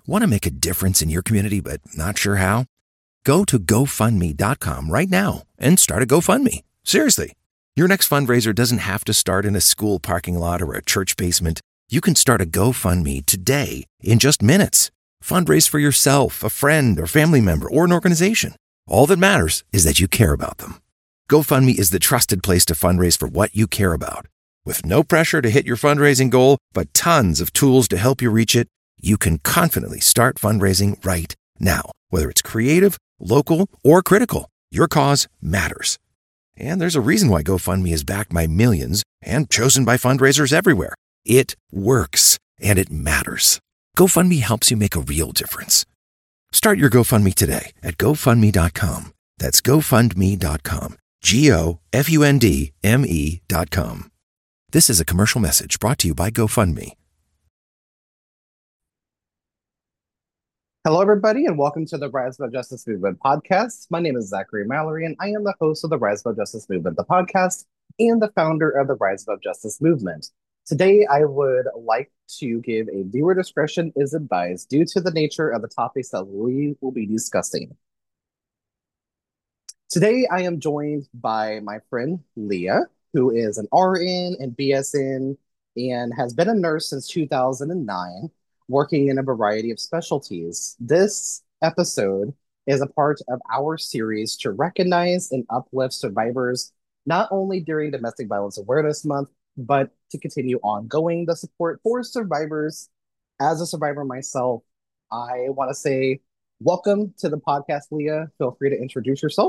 Want to make a difference in your community but not sure how? Go to GoFundMe.com right now and start a GoFundMe. Seriously. Your next fundraiser doesn't have to start in a school parking lot or a church basement. You can start a GoFundMe today in just minutes. Fundraise for yourself, a friend or family member, or an organization. All that matters is that you care about them. GoFundMe is the trusted place to fundraise for what you care about. With no pressure to hit your fundraising goal, but tons of tools to help you reach it, you can confidently start fundraising right now. Whether it's creative, local, or critical, your cause matters. And there's a reason why GoFundMe is backed by millions and chosen by fundraisers everywhere. It works, and it matters. GoFundMe helps you make a real difference. Start your GoFundMe today at GoFundMe.com. That's GoFundMe.com. GoFundMe.com. This is a commercial message brought to you by GoFundMe. Hello, everybody, and welcome to the Rise Above Justice Movement podcast. My name is Zachary Mallory, and I am the host of the Rise Above Justice Movement, the podcast, and the founder of the Rise Above Justice Movement. Today, I would like to give a viewer discretion is advised due to the nature of the topics that we will be discussing. Today, I am joined by my friend Leah, who is an RN and BSN and has been a nurse since 2009. Working in a variety of specialties. This episode is a part of our series to recognize and uplift survivors, not only during Domestic Violence Awareness Month, but to continue ongoing the support for survivors. As a survivor myself, I want to say welcome to the podcast, Leah. Feel free to introduce yourself.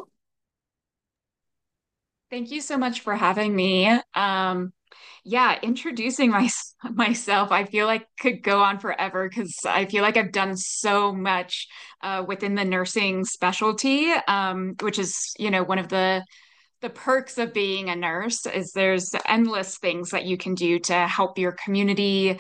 Thank you so much for having me. Introducing myself, I feel like could go on forever because I feel like I've done so much within the nursing specialty, which is, one of the perks of being a nurse is there's endless things that you can do to help your community.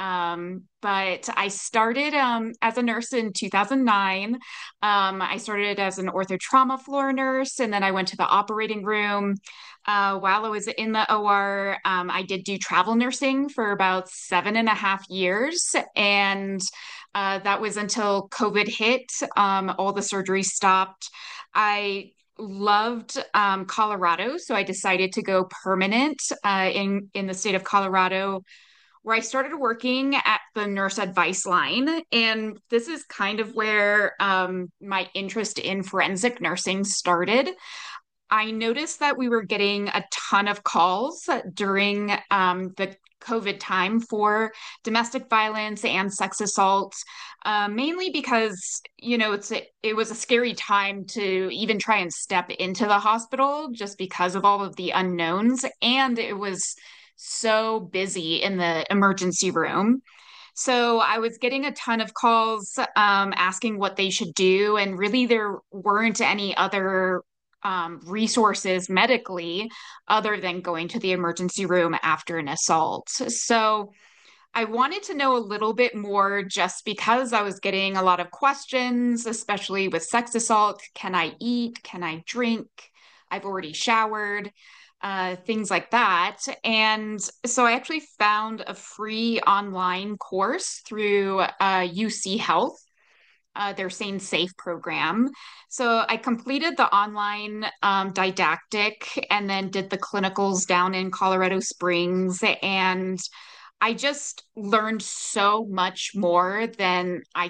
But I started as a nurse in 2009. I started as an ortho trauma floor nurse, and then I went to the operating room. While I was in the OR, I did do travel nursing for about 7.5 years. And that was until COVID hit. All the surgery stopped. I loved Colorado, so I decided to go permanent in the state of Colorado, where I started working at the nurse advice line. And this is kind of where my interest in forensic nursing started. I noticed that we were getting a ton of calls during the COVID time for domestic violence and sex assault, mainly because, it was a scary time to even try and step into the hospital just because of all of the unknowns. And it was so busy in the emergency room. So I was getting a ton of calls asking what they should do. And really, there weren't any other resources medically other than going to the emergency room after an assault. So I wanted to know a little bit more just because I was getting a lot of questions, especially with sex assault. Can I eat? Can I drink? I've already showered. Things like that. And so I actually found a free online course through UC Health, their Sane Safe program. So I completed the online didactic and then did the clinicals down in Colorado Springs. And I just learned so much more than I,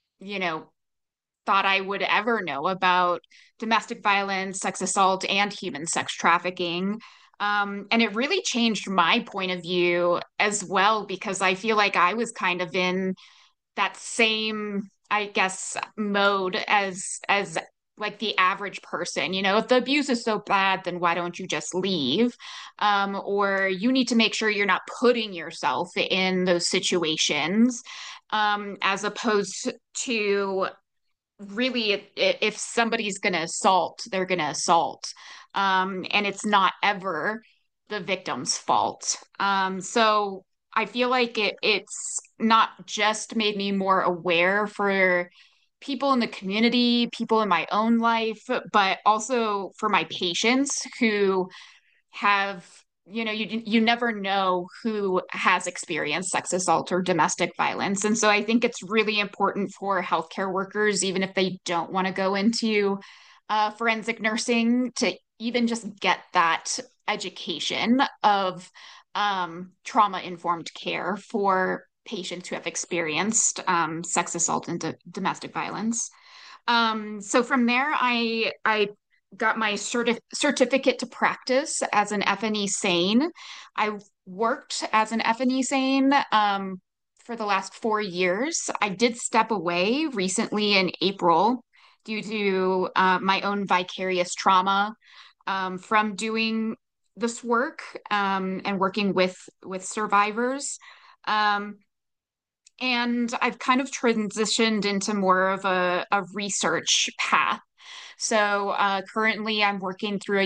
thought I would ever know about domestic violence, sex assault, and human sex trafficking. And it really changed my point of view as well, because I feel like I was kind of in that same, I guess, mode as like the average person. If the abuse is so bad, then why don't you just leave? Or you need to make sure you're not putting yourself in those situations, as opposed to really, if somebody's going to assault, they're going to assault. And it's not ever the victim's fault. So I feel like it's not just made me more aware for people in the community, people in my own life, but also for my patients who have you never know who has experienced sex assault or domestic violence. And so I think it's really important for healthcare workers, even if they don't want to go into forensic nursing, to even just get that education of trauma-informed care for patients who have experienced sex assault and domestic violence. So from there, I got my certificate to practice as an FNE SANE. I worked as an FNE SANE for the last 4 years. I did step away recently in April due to my own vicarious trauma from doing this work and working with survivors. Um, and I've kind of transitioned into more of a research path. So currently, I'm working through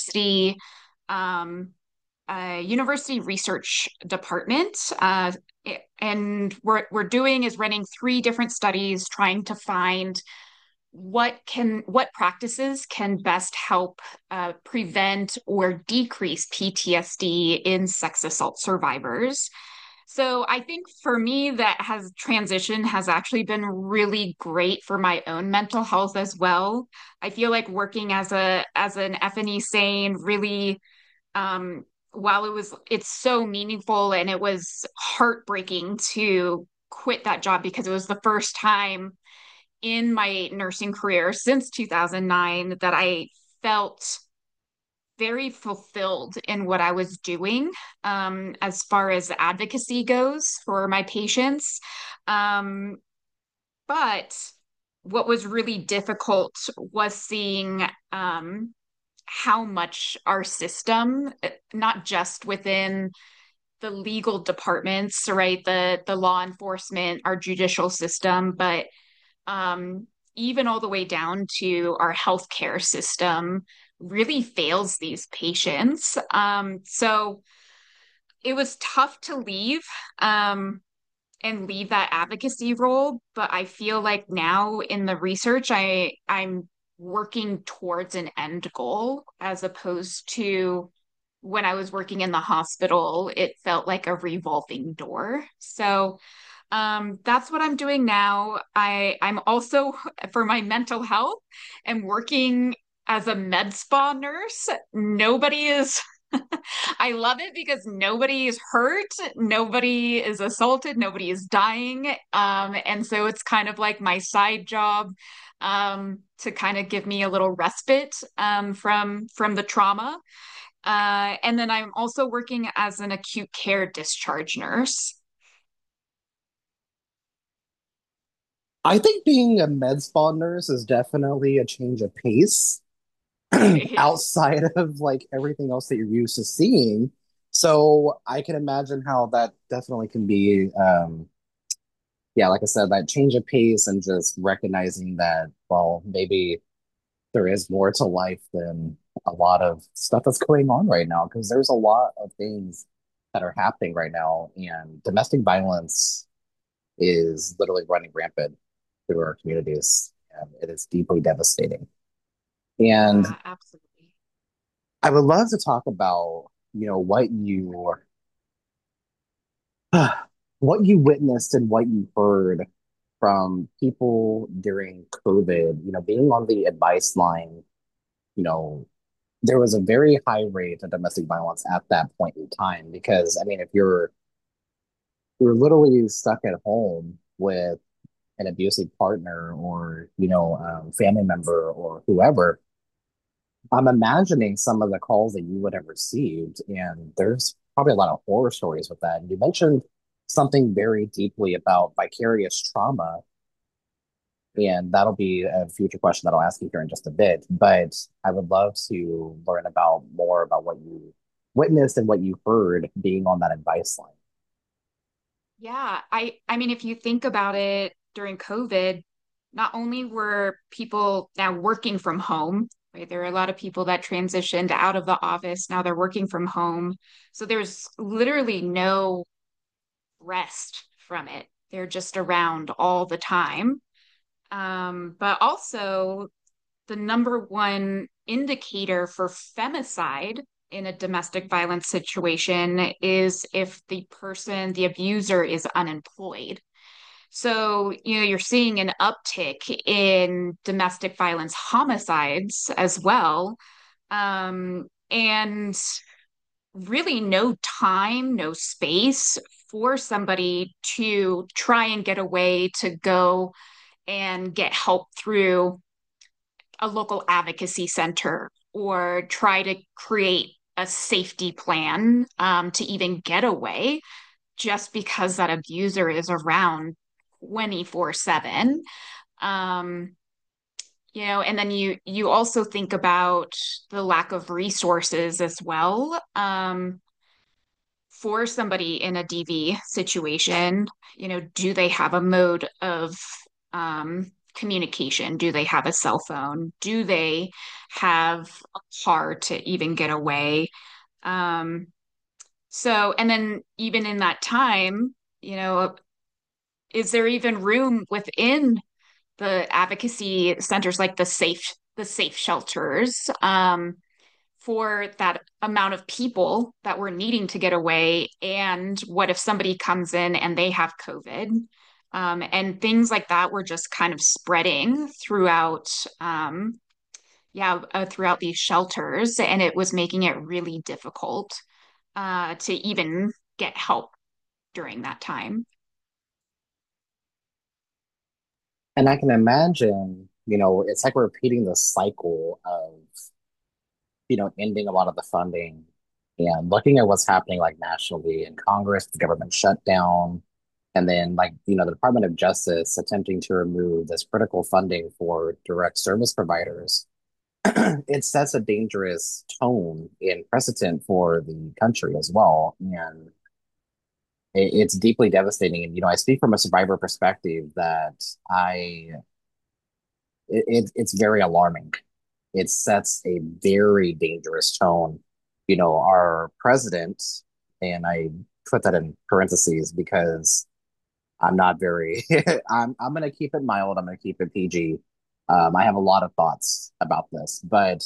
a university research department, and we're doing is running 3 different studies, trying to find what practices can best help prevent or decrease PTSD in sex assault survivors. So I think for me, that has transition has actually been really great for my own mental health as well. I feel like working as an FNE SANE really, while it's so meaningful, and it was heartbreaking to quit that job because it was the first time in my nursing career since 2009 that I felt very fulfilled in what I was doing, as far as advocacy goes for my patients. Um, but what was really difficult was seeing how much our system, not just within the legal departments, right, the law enforcement, our judicial system, but um, even all the way down to our healthcare system, really fails these patients. So it was tough to leave and leave that advocacy role, but I feel like now in the research, I'm working towards an end goal as opposed to when I was working in the hospital, it felt like a revolving door. So that's what I'm doing now. I'm also, for my mental health, and working as a med spa nurse. Nobody is I love it because nobody is hurt, nobody is assaulted, nobody is dying. And so it's kind of like my side job to kind of give me a little respite from the trauma. And then I'm also working as an acute care discharge nurse. I think being a med spa nurse is definitely a change of pace Yeah. outside of like everything else that you're used to seeing. So I can imagine how that definitely can be, yeah, like I said, that change of pace and just recognizing that, well, maybe there is more to life than a lot of stuff that's going on right now, because there's a lot of things that are happening right now, and domestic violence is literally running rampant through our communities, and it is deeply devastating. And Yeah, absolutely. I would love to talk about, what you witnessed and what you heard from people during COVID, being on the advice line. you know, there was a very high rate of domestic violence at that point in time, because I mean, if you're literally stuck at home with an abusive partner, or family member or whoever, I'm imagining some of the calls that you would have received, and there's probably a lot of horror stories with that. And you mentioned something very deeply about vicarious trauma, and that'll be a future question that I'll ask you here in just a bit. But I would love to learn about more about what you witnessed and what you heard being on that advice line. Yeah, I mean, if you think about it, during COVID, not only were people now working from home, right? There are a lot of people that transitioned out of the office. Now they're working from home. So there's literally no rest from it. They're just around all the time. But also the number one indicator for femicide in a domestic violence situation is if the abuser is unemployed. So, you're seeing an uptick in domestic violence homicides as well. And really no time, no space for somebody to try and get away to go and get help through a local advocacy center or try to create a safety plan to even get away just because that abuser is around 24/7. Um, and then you also think about the lack of resources as well. For somebody in a DV situation, do they have a mode of communication? Do they have a cell phone? Do they have a car to even get away? Um, and then even in that time, is there even room within the advocacy centers, like the safe shelters, for that amount of people that were needing to get away? And what if somebody comes in and they have COVID? And things like that were just kind of spreading throughout, throughout these shelters, and it was making it really difficult to even get help during that time. And I can imagine, it's like we're repeating the cycle of, ending a lot of the funding and looking at what's happening like nationally in Congress, the government shutdown, and then like, the Department of Justice attempting to remove this critical funding for direct service providers. It sets a dangerous tone and precedent for the country as well. And it's deeply devastating. And, I speak from a survivor perspective that it's very alarming. It sets a very dangerous tone. Our president, and I put that in parentheses because I'm not very, I'm going to keep it mild. I'm going to keep it PG. I have a lot of thoughts about this, but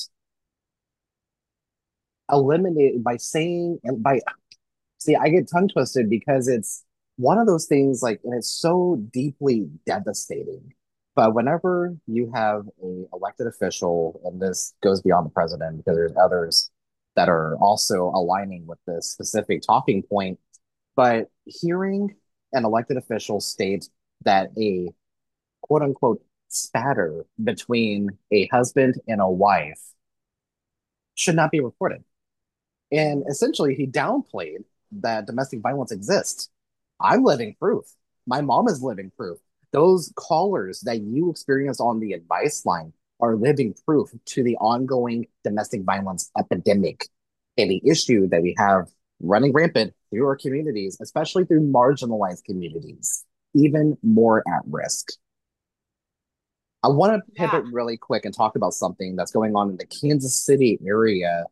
eliminate by saying and by see, I get tongue twisted because it's one of those things like, and it's so deeply devastating. But whenever you have a elected official, and this goes beyond the president because there's others that are also aligning with this specific talking point, but hearing an elected official state that a quote unquote spatter between a husband and a wife should not be reported. And essentially, he downplayed that domestic violence exists. I'm living proof. My mom is living proof. Those callers that you experience on the advice line are living proof to the ongoing domestic violence epidemic and the issue that we have running rampant through our communities, especially through marginalized communities, even more at risk. I want to Yeah. pivot really quick and talk about something that's going on in the Kansas City area.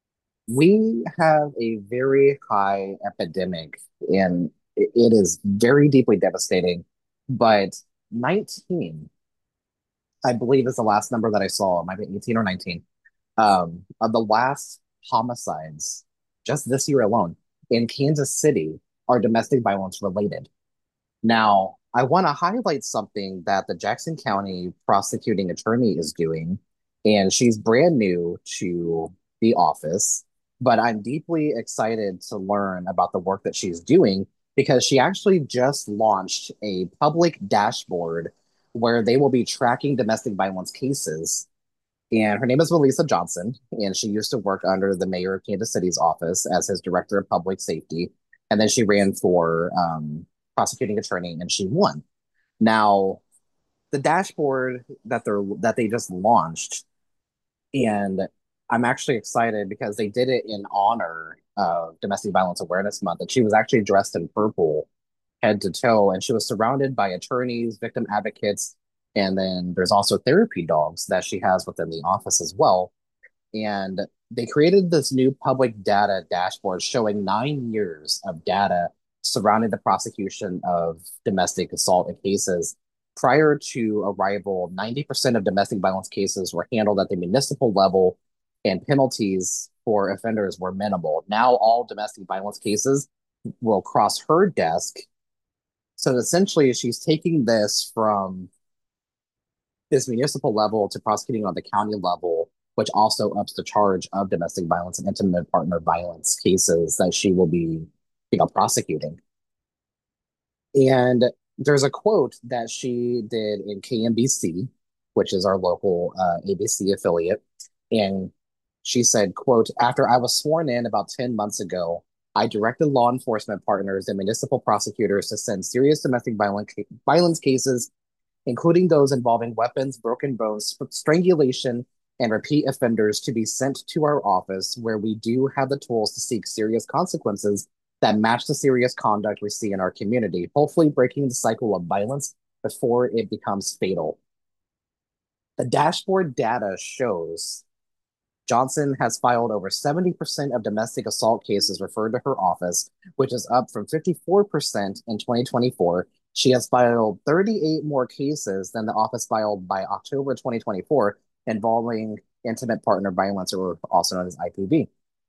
We have a very high epidemic, and it is very deeply devastating. But 19, I believe, is the last number that I saw. It might be 18 or 19, of the last homicides just this year alone in Kansas City are domestic violence related. Now, I want to highlight something that the Jackson County prosecuting attorney is doing, and she's brand new to the office, but I'm deeply excited to learn about the work that she's doing because she actually just launched a public dashboard where they will be tracking domestic violence cases. And her name is Melissa Johnson, and she used to work under the mayor of Kansas City's office as his director of public safety. And then she ran for prosecuting attorney, and she won. Now, the dashboard that they just launched, and I'm actually excited because they did it in honor of Domestic Violence Awareness Month, and she was actually dressed in purple, head to toe, and she was surrounded by attorneys, victim advocates, and then there's also therapy dogs that she has within the office as well. And they created this new public data dashboard showing 9 years of data surrounding the prosecution of domestic assault cases. Prior to arrival, 90% of domestic violence cases were handled at the municipal level, and penalties for offenders were minimal. Now all domestic violence cases will cross her desk. So essentially, she's taking this from this municipal level to prosecuting on the county level, which also ups the charge of domestic violence and intimate partner violence cases that she will be, prosecuting. And there's a quote that she did in KMBC, which is our local ABC affiliate. And she said, quote, after I was sworn in about 10 months ago, I directed law enforcement partners and municipal prosecutors to send serious domestic violence cases, including those involving weapons, broken bones, strangulation, and repeat offenders, to be sent to our office where we do have the tools to seek serious consequences that match the serious conduct we see in our community, hopefully breaking the cycle of violence before it becomes fatal. The dashboard data shows Johnson has filed over 70% of domestic assault cases referred to her office, which is up from 54% in 2024. She has filed 38 more cases than the office filed by October 2024 involving intimate partner violence, or also known as IPV.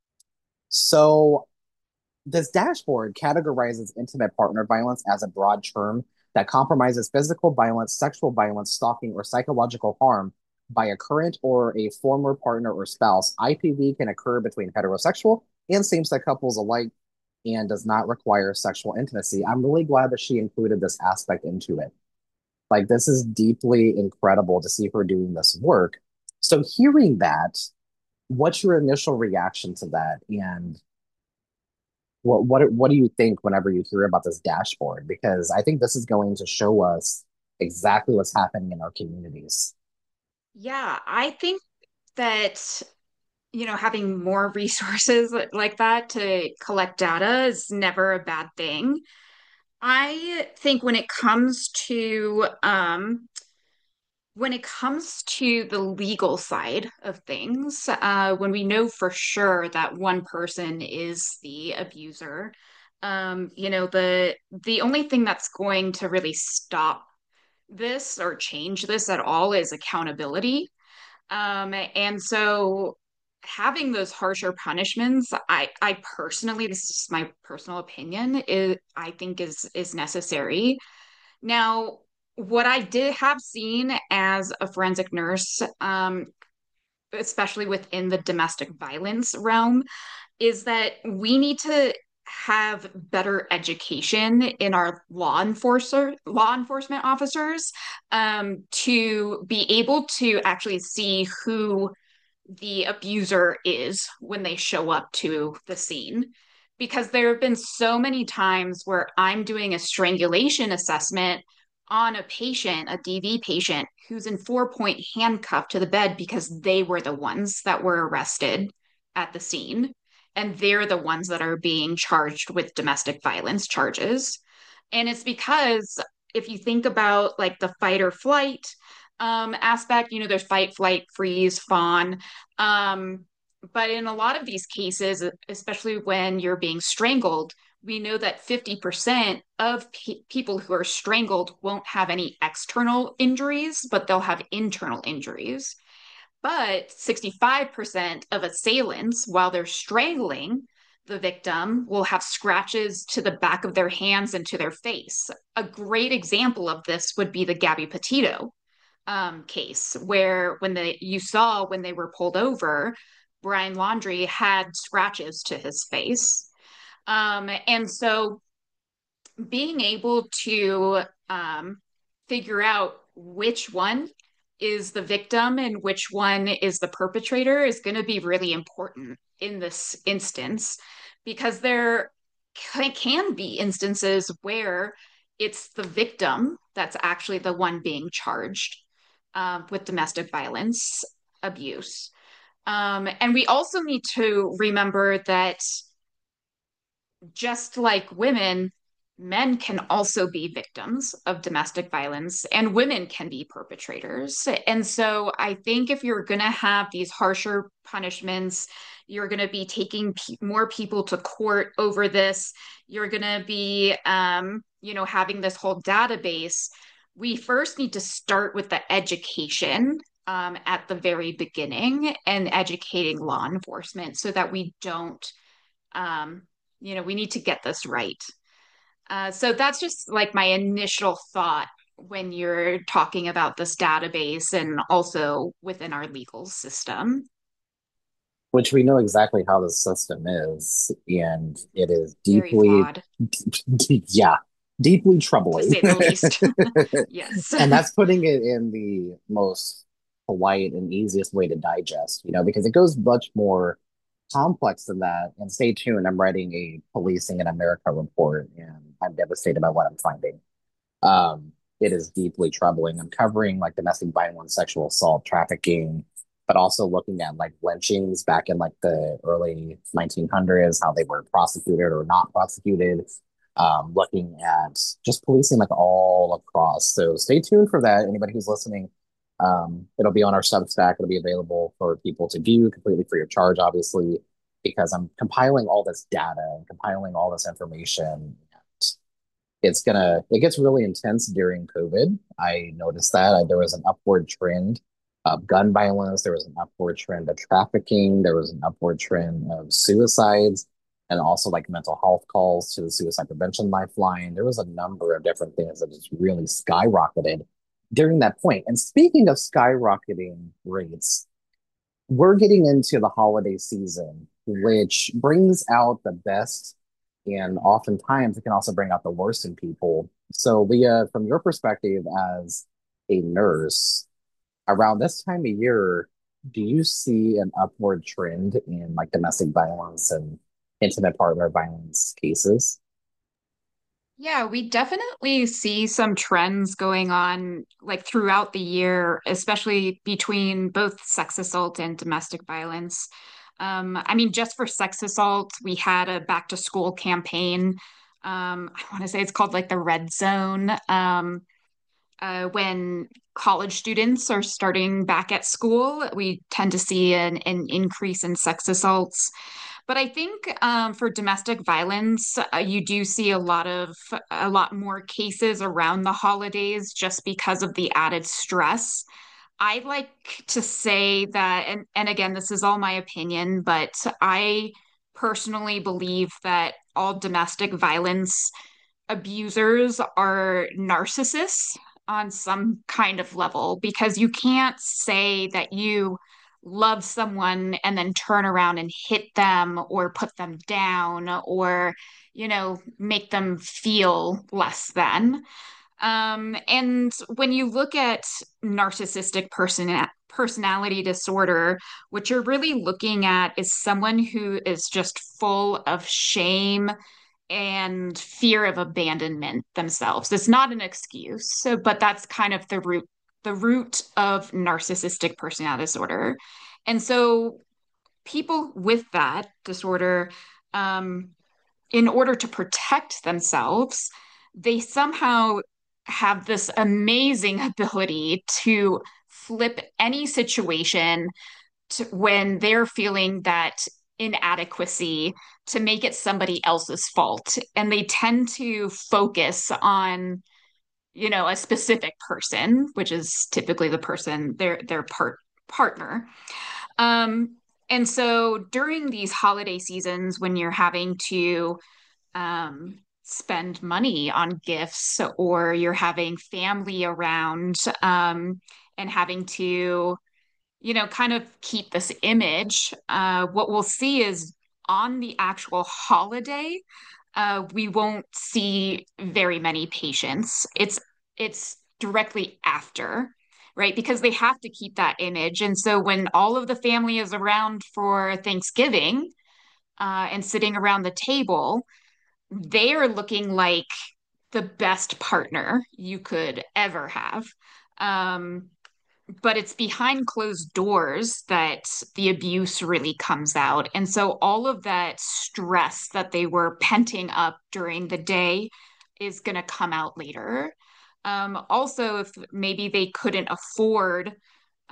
So this dashboard categorizes intimate partner violence as a broad term that compromises physical violence, sexual violence, stalking, or psychological harm by a current or a former partner or spouse. IPV can occur between heterosexual and same-sex couples alike and does not require sexual intimacy. I'm really glad that she included this aspect into it. Like, this is deeply incredible to see her doing this work. So hearing that, what's your initial reaction to that? And what do you think whenever you hear about this dashboard? Because I think this is going to show us exactly what's happening in our communities. Yeah, I think that, having more resources like that to collect data is never a bad thing. I think when it comes to the legal side of things, when we know for sure that one person is the abuser, the only thing that's going to really stop this or change this at all is accountability. And so having those harsher punishments, I personally, this is my personal opinion, I think is necessary. Now, what I did have seen as a forensic nurse, especially within the domestic violence realm, is that we need to have better education in our law enforcement officers, to be able to actually see who the abuser is when they show up to the scene. Because there have been so many times where I'm doing a strangulation assessment on a patient, a DV patient, who's in 4-point handcuff to the bed because they were the ones that were arrested at the scene. And they're the ones that are being charged with domestic violence charges. And it's because if you think about like the fight or flight aspect, there's fight, flight, freeze, fawn. But in a lot of these cases, especially when you're being strangled, we know that 50% of people who are strangled won't have any external injuries, but they'll have internal injuries. But 65% of assailants, while they're strangling the victim, will have scratches to the back of their hands and to their face. A great example of this would be the Gabby Petito case, where you saw when they were pulled over, Brian Laundrie had scratches to his face. And so being able to figure out which one is the victim and which one is the perpetrator is going to be really important in this instance, because there can be instances where it's the victim that's actually the one being charged with domestic violence abuse. And we also need to remember that just like women, men can also be victims of domestic violence and women can be perpetrators. And so I think if you're going to have these harsher punishments, you're going to be taking more people to court over this, you're going to be, having this whole database. We first need to start with the education at the very beginning and educating law enforcement so that we don't, um, we need to get this right. So that's just like my initial thought when you're talking about this database and also within our legal system. Which we know exactly how the system is, and it is Very deeply, flawed, yeah, deeply to troubling. say the least. Yes. And that's putting it in the most polite and easiest way to digest, because it goes much more complex than that. And stay tuned, I'm writing a Policing in America report, and I'm devastated by what I'm finding. It is deeply troubling. I'm covering like domestic violence, sexual assault, trafficking, but also looking at like lynchings back in like the early 1900s, how they were prosecuted or not prosecuted. Looking at just policing like all across. So stay tuned for that. Anybody who's listening, it'll be on our Substack. It'll be available for people to view completely free of charge, obviously, because I'm compiling all this data and compiling all this information. It gets really intense during COVID. I noticed that there was an upward trend of gun violence. There was an upward trend of trafficking. There was an upward trend of suicides and also like mental health calls to the suicide prevention lifeline. There was a number of different things that just really skyrocketed during that point. And speaking of skyrocketing rates, we're getting into the holiday season, which brings out the best, and oftentimes it can also bring out the worst in people. So, Leah, from your perspective as a nurse, around this time of year, do you see an upward trend in like domestic violence and intimate partner violence cases? Yeah, we definitely see some trends going on like throughout the year, especially between both sex assault and domestic violence. I mean, just for sex assault, we had a back to school campaign. I want to say it's called like the Red Zone, when college students are starting back at school, we tend to see an increase in sex assaults. But I think for domestic violence, you do see a lot more cases around the holidays just because of the added stress. I like to say that, and again, this is all my opinion, but I personally believe that all domestic violence abusers are narcissists on some kind of level because you can't say that you love someone and then turn around and hit them or put them down or, make them feel less than. And when you look at personality disorder, what you're really looking at is someone who is just full of shame and fear of abandonment themselves. It's not an excuse, but that's kind of the root of narcissistic personality disorder. And so people with that disorder, um, in order to protect themselves, they somehow have this amazing ability to flip any situation when they're feeling that inadequacy to make it somebody else's fault. And they tend to focus on, a specific person, which is typically the person, their partner. Um, and so during these holiday seasons, when you're having to spend money on gifts or you're having family around and having to kind of keep this image, what we'll see is on the actual holiday, we won't see very many patients. It's directly after, right? Because they have to keep that image. And so when all of the family is around for Thanksgiving, and sitting around the table, they are looking like the best partner you could ever have. Um, but it's behind closed doors that the abuse really comes out. And so all of that stress that they were penting up during the day is going to come out later. Also, if maybe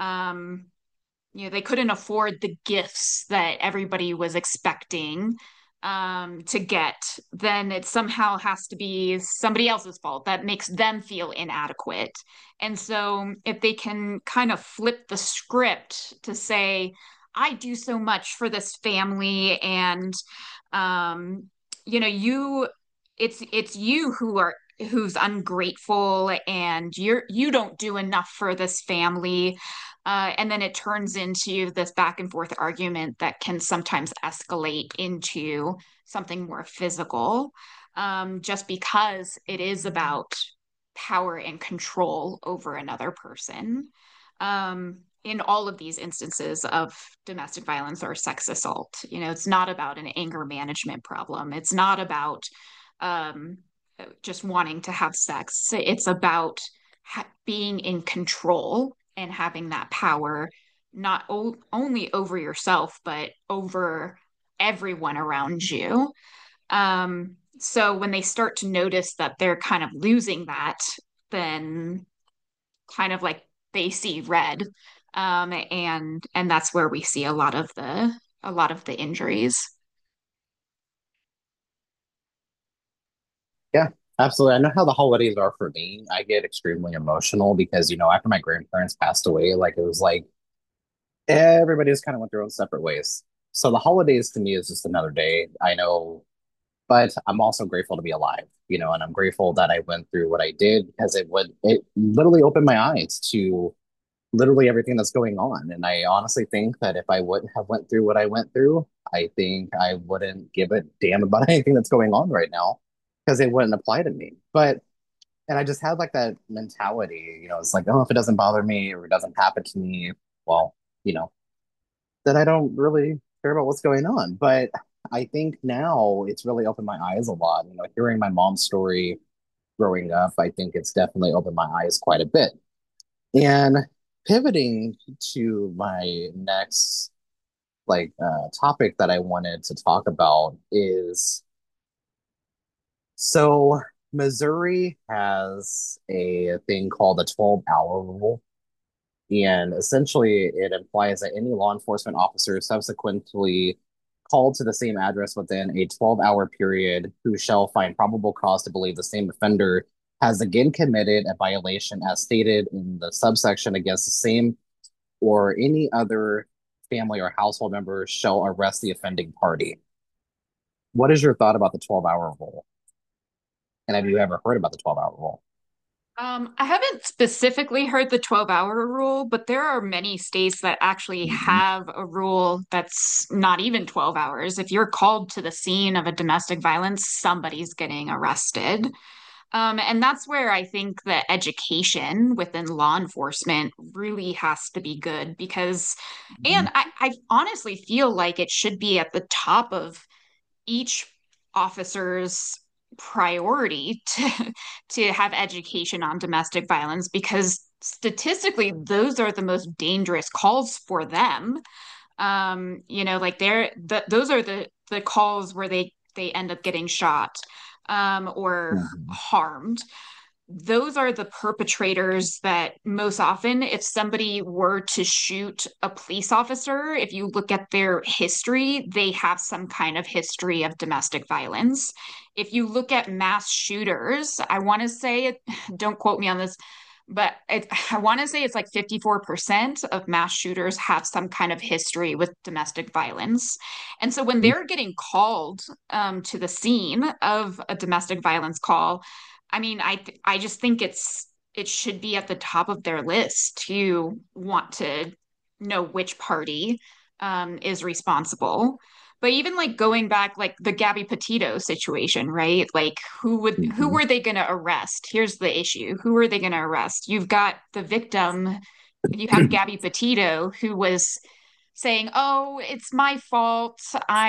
they couldn't afford the gifts that everybody was expecting. to get, then it somehow has to be somebody else's fault that makes them feel inadequate. And so if they can kind of flip the script to say, I do so much for this family, and um, you know, it's you who's ungrateful, and you don't do enough for this family. And then it turns into this back and forth argument that can sometimes escalate into something more physical, just because it is about power and control over another person. In all of these instances of domestic violence or sex assault, it's not about an anger management problem. It's not about um, just wanting to have sex. It's about being in control and having that power, not only over yourself, but over everyone around you. So when they start to notice that they're kind of losing that, then kind of like they see red. And that's where we see a lot of the injuries. Yeah, absolutely. I know how the holidays are for me. I get extremely emotional because, after my grandparents passed away, like it was like everybody just kind of went their own separate ways. So the holidays to me is just another day. I know, but I'm also grateful to be alive, and I'm grateful that I went through what I did because it literally opened my eyes to literally everything that's going on. And I honestly think that if I wouldn't have went through what I went through, I think I wouldn't give a damn about anything that's going on right now because it wouldn't apply to me. And I just had like that mentality, it's like, oh, if it doesn't bother me or it doesn't happen to me, well, you know, then I don't really care about what's going on. But I think now it's really opened my eyes a lot. Hearing my mom's story growing up, I think it's definitely opened my eyes quite a bit. And pivoting to my next topic that I wanted to talk about is so Missouri has a thing called the 12-hour rule. And essentially, it implies that any law enforcement officer subsequently called to the same address within a 12-hour period who shall find probable cause to believe the same offender has again committed a violation as stated in the subsection against the same or any other family or household member shall arrest the offending party. What is your thought about the 12-hour rule? And have you ever heard about the 12-hour rule? I haven't specifically heard the 12-hour rule, but there are many states that actually Mhm. have a rule that's not even 12 hours. If you're called to the scene of a domestic violence, somebody's getting arrested. And that's where I think the education within law enforcement really has to be good because, and Mhm. I honestly feel like it should be at the top of each officer's priority to have education on domestic violence because statistically those are the most dangerous calls for them. Like those are the calls where they end up getting shot, or Mhm. harmed. Those are the perpetrators that most often, if somebody were to shoot a police officer, if you look at their history, they have some kind of history of domestic violence. If you look at mass shooters, I want to say, don't quote me on this, but I want to say it's like 54% of mass shooters have some kind of history with domestic violence. And so when they're getting called to the scene of a domestic violence call, I mean, I just think it should be at the top of their list to want to know which party is responsible. But even like going back, like the Gabby Petito situation, right? Like who Mhm. were they going to arrest? Here's the issue. Who are they going to arrest? You've got the victim, you have Gabby Petito, who was saying, "Oh, it's my fault.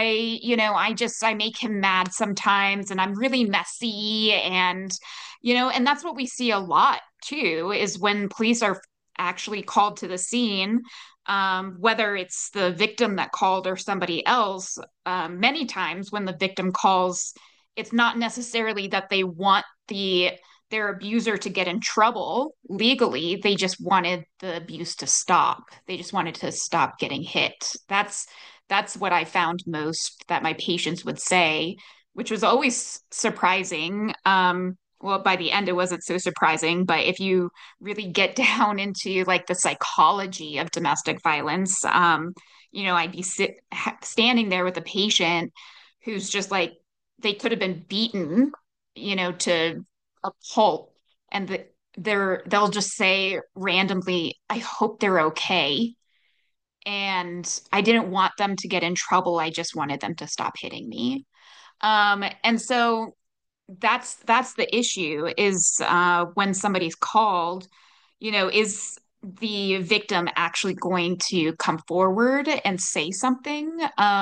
I make him mad sometimes and I'm really messy." And that's what we see a lot too, is when police are actually called to the scene, whether it's the victim that called or somebody else, many times when the victim calls, it's not necessarily that they want their abuser to get in trouble legally. They just wanted the abuse to stop. They just wanted to stop getting hit. That's what I found most that my patients would say, which was always surprising. Well, by the end, it wasn't so surprising, but if you really get down into like the psychology of domestic violence, I'd be standing there with a patient who's just like, they could have been beaten, to a pulp, and they'll just say randomly, I hope they're okay. And I didn't want them to get in trouble. I just wanted them to stop hitting me. And so that's the issue is when somebody's called, is the victim actually going to come forward and say something?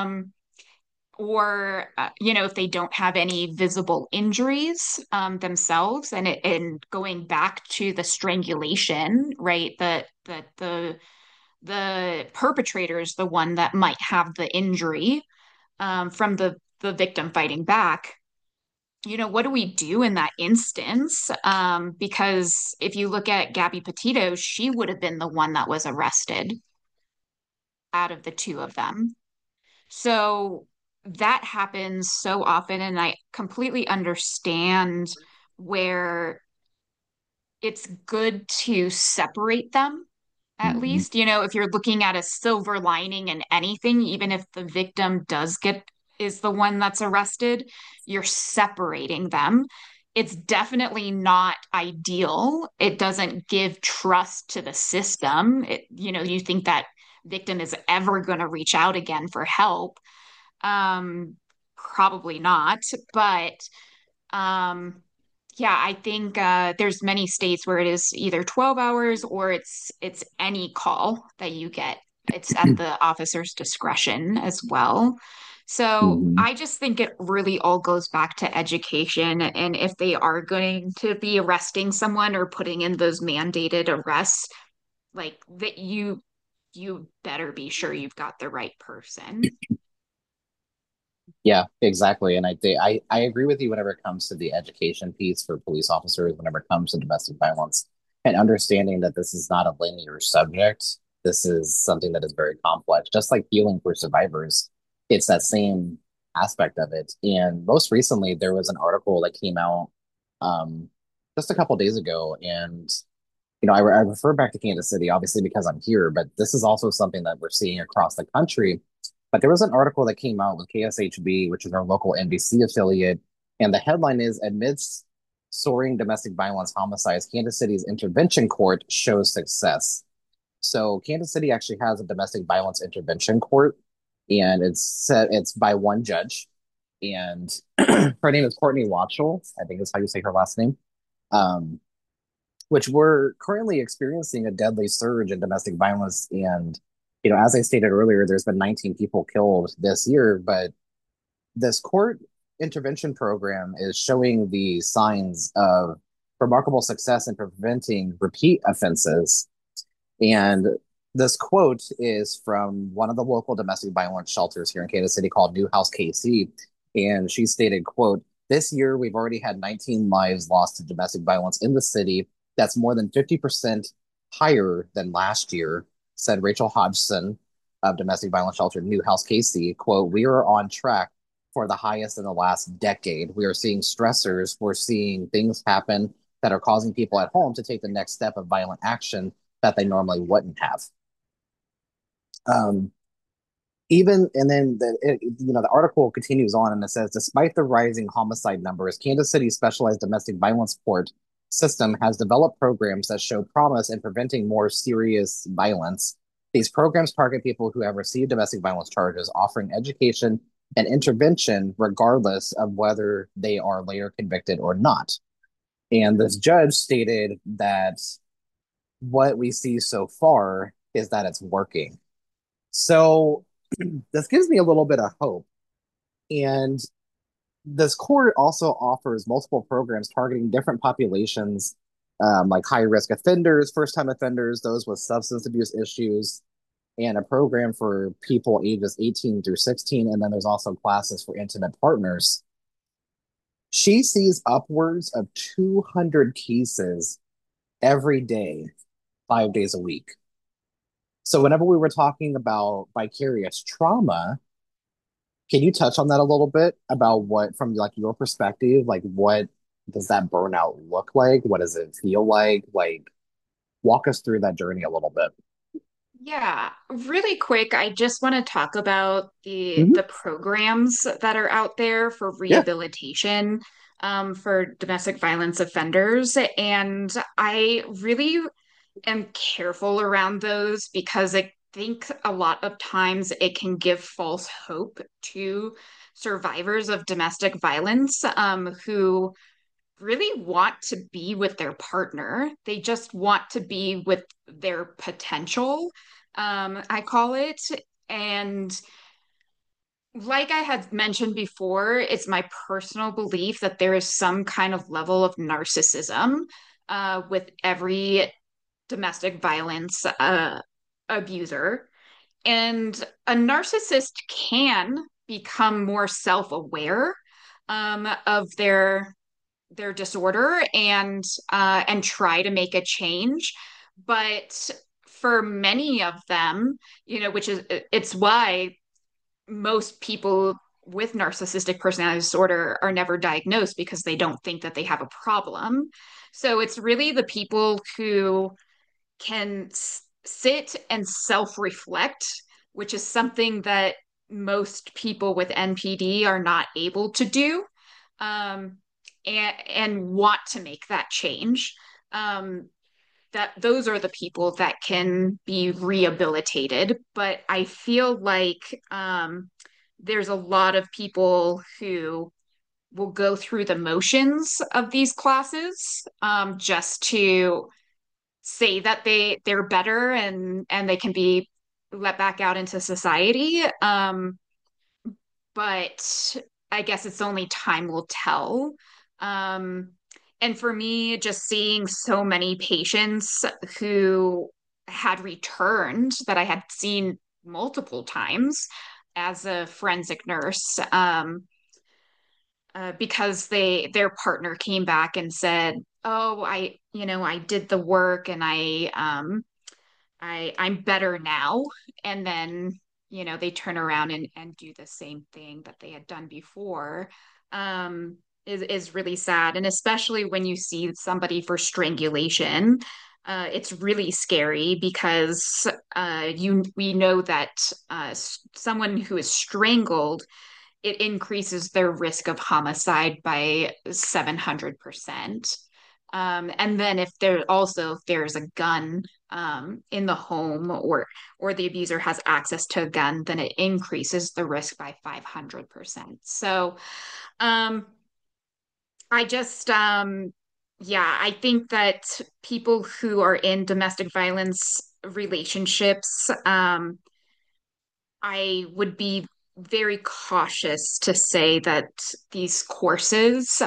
Or if they don't have any visible injuries themselves, and going back to the strangulation, right? The perpetrator is the one that might have the injury from the victim fighting back. What do we do in that instance? Because if you look at Gabby Petito, she would have been the one that was arrested out of the two of them. So that happens so often, and I completely understand where it's good to separate them at Mhm. least. If you're looking at a silver lining in anything, even if the victim is the one that's arrested, you're separating them. It's definitely not ideal. It doesn't give trust to the system. You think that victim is ever going to reach out again for help. Probably not, but um, yeah, I think there's many states where it is either 12 hours or it's any call that you get. It's at the officer's discretion as well. So Mhm. I just think it really all goes back to education. And if they are going to be arresting someone or putting in those mandated arrests, like that you better be sure you've got the right person. Yeah, exactly. And I think I agree with you whenever it comes to the education piece for police officers, whenever it comes to domestic violence and understanding that this is not a linear subject. This is something that is very complex, just like healing for survivors. It's that same aspect of it. And most recently, there was an article that came out um, just a couple days ago. And, I refer back to Kansas City, obviously, because I'm here, but this is also something that we're seeing across the country. But there was an article that came out with KSHB, which is our local NBC affiliate, and the headline is Amidst Soaring Domestic Violence Homicides, Kansas City's Intervention Court Shows Success. So Kansas City actually has a domestic violence intervention court, and it's by one judge, and her name is Courtney Watchell. I think is how you say her last name. Um, which we're currently experiencing a deadly surge in domestic violence. And, as I stated earlier, there's been 19 people killed this year, but this court intervention program is showing the signs of remarkable success in preventing repeat offenses. And this quote is from one of the local domestic violence shelters here in Kansas City called Newhouse KC. And she stated, quote, this year we've already had 19 lives lost to domestic violence in the city. That's more than 50% higher than last year, said Rachel Hodgson of domestic violence shelter Newhouse KC. Quote, we are on track for the highest in the last decade. We are seeing stressors. We're seeing things happen that are causing people at home to take the next step of violent action that they normally wouldn't have. Um, Even and then the article continues on and it says, despite the rising homicide numbers, Kansas City's specialized domestic violence court system has developed programs that show promise in preventing more serious violence. These programs target people who have received domestic violence charges, offering education and intervention regardless of whether they are later convicted or not. And this judge stated that what we see so far is that it's working. So this gives me a little bit of hope. And this court also offers multiple programs targeting different populations, like high risk offenders, first time offenders, those with substance abuse issues, and a program for people ages 18 through 16. And then there's also classes for intimate partners. She sees upwards of 200 cases every day, 5 days a week. So whenever we were talking about vicarious trauma, can you touch on that a little bit about what, from like your perspective, like what does that burnout look like? What does it feel like? Like, walk us through that journey a little bit. Yeah, really quick, I just want to talk about Hmm. the programs that are out there for Yeah. rehabilitation for domestic violence offenders. And I really am careful around those because I think a lot of times it can give false hope to survivors of domestic violence who really want to be with their partner. They just want to be with their potential, I call it. And like I had mentioned before, it's my personal belief that there is some kind of level of narcissism with every domestic violence abuser. And a narcissist can become more self-aware of their disorder and try to make a change. But for many of them, which is it's why most people with narcissistic personality disorder are never diagnosed because they don't think that they have a problem. So it's really the people who can sit and self-reflect, which is something that most people with NPD are not able to do, um, and want to make that change. Um, that those are the people that can be rehabilitated. But I feel like there's a lot of people who will go through the motions of these classes just to say that they're better and they can be let back out into society. But I guess it's only time will tell. Um, and for me, just seeing so many patients who had returned that I had seen multiple times as a forensic nurse, because their partner came back and said, "Oh, I did the work and I'm better now." And then, they turn around and do the same thing that they had done before, is really sad. And especially when you see somebody for strangulation, it's really scary because we know that someone who is strangled, it increases their risk of homicide by 700%. And then if there's a gun in the home, or the abuser has access to a gun, then it increases the risk by 500%. So um, I just yeah, I think that people who are in domestic violence relationships, I would be very cautious to say that these courses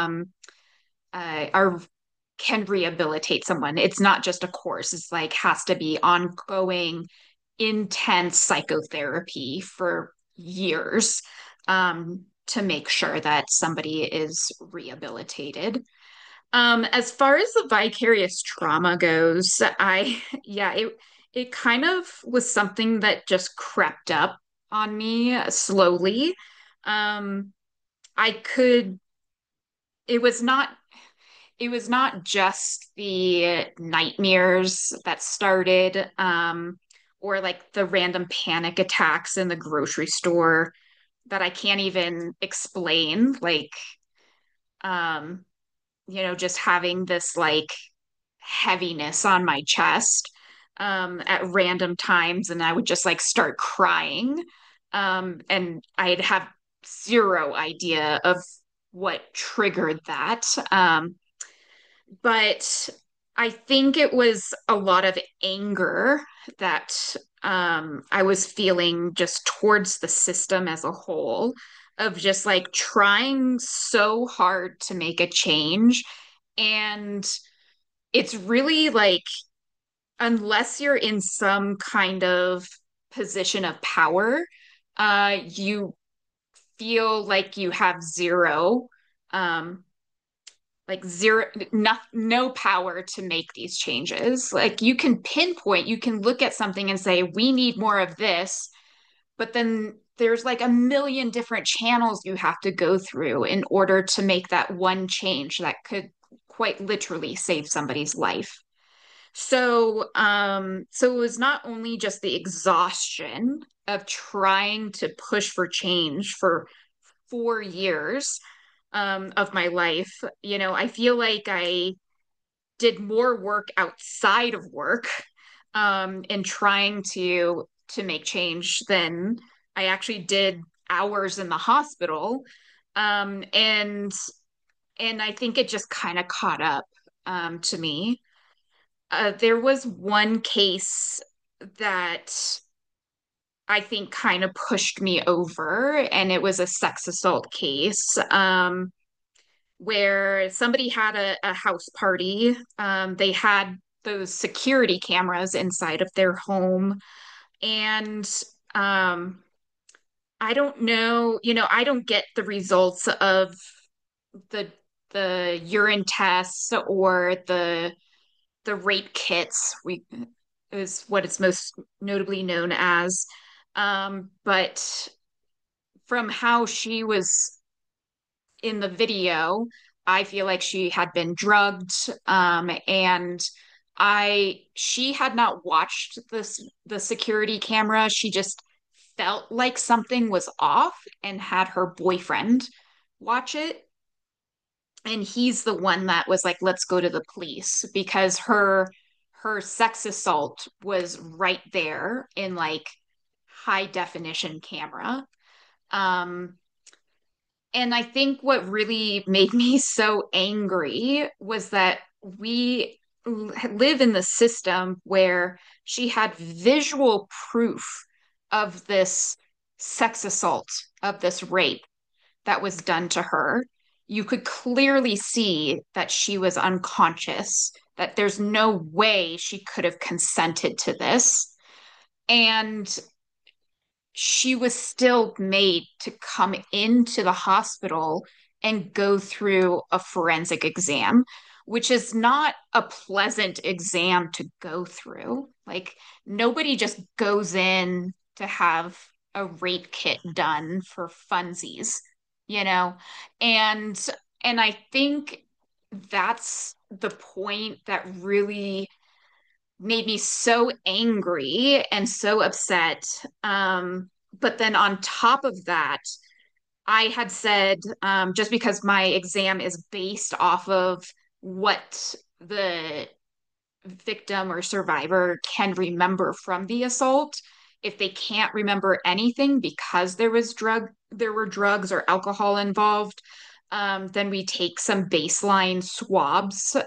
are can rehabilitate someone. It's not just a course. It's like has to be ongoing, intense psychotherapy for years to make sure that somebody is rehabilitated. As far as the vicarious trauma goes, yeah, it kind of was something that just crept up on me slowly. Um, I could, it was not it was not just the nightmares that started, or like the random panic attacks in the grocery store that I can't even explain. Like, um, just having this like heaviness on my chest at random times, and I would just like start crying. And I'd have zero idea of what triggered that. But I think it was a lot of anger that I was feeling just towards the system as a whole, of just like trying so hard to make a change. And it's really like, unless you're in some kind of position of power, you feel like you have zero. Um, like zero, no power to make these changes. Like you can pinpoint, you can look at something and say, we need more of this, but then there's like a million different channels you have to go through in order to make that one change that could quite literally save somebody's life. So it was not only just the exhaustion of trying to push for change for 4 years of my life. I feel like I did more work outside of work in trying to make change than I actually did hours in the hospital. Um, and and I think it just kind of caught up to me. There was one case that I think kind of pushed me over, and it was a sex assault case. Where somebody had a house party. They had those security cameras inside of their home. And um, I don't know, I don't get the results of the the urine tests or the rape kits. We is what it's most notably known as. But from how she was in the video, I feel like she had been drugged, and she had not watched the security camera. She just felt like something was off and had her boyfriend watch it. And he's the one that was like, let's go to the police because her sex assault was right there in like high definition camera. Um, And I think what really made me so angry was that we live in the system where she had visual proof of this sex assault, of this rape that was done to her. You could clearly see that she was unconscious, that there's no way she could have consented to this. And she was still made to come into the hospital and go through a forensic exam, which is not a pleasant exam to go through. Like, nobody just goes in to have a rape kit done for funsies, you know? And I think that's the point that really made me so angry and so upset. But then on top of that, I had said, just because my exam is based off of what the victim or survivor can remember from the assault, if they can't remember anything because there were drugs or alcohol involved, then we take some baseline swabs.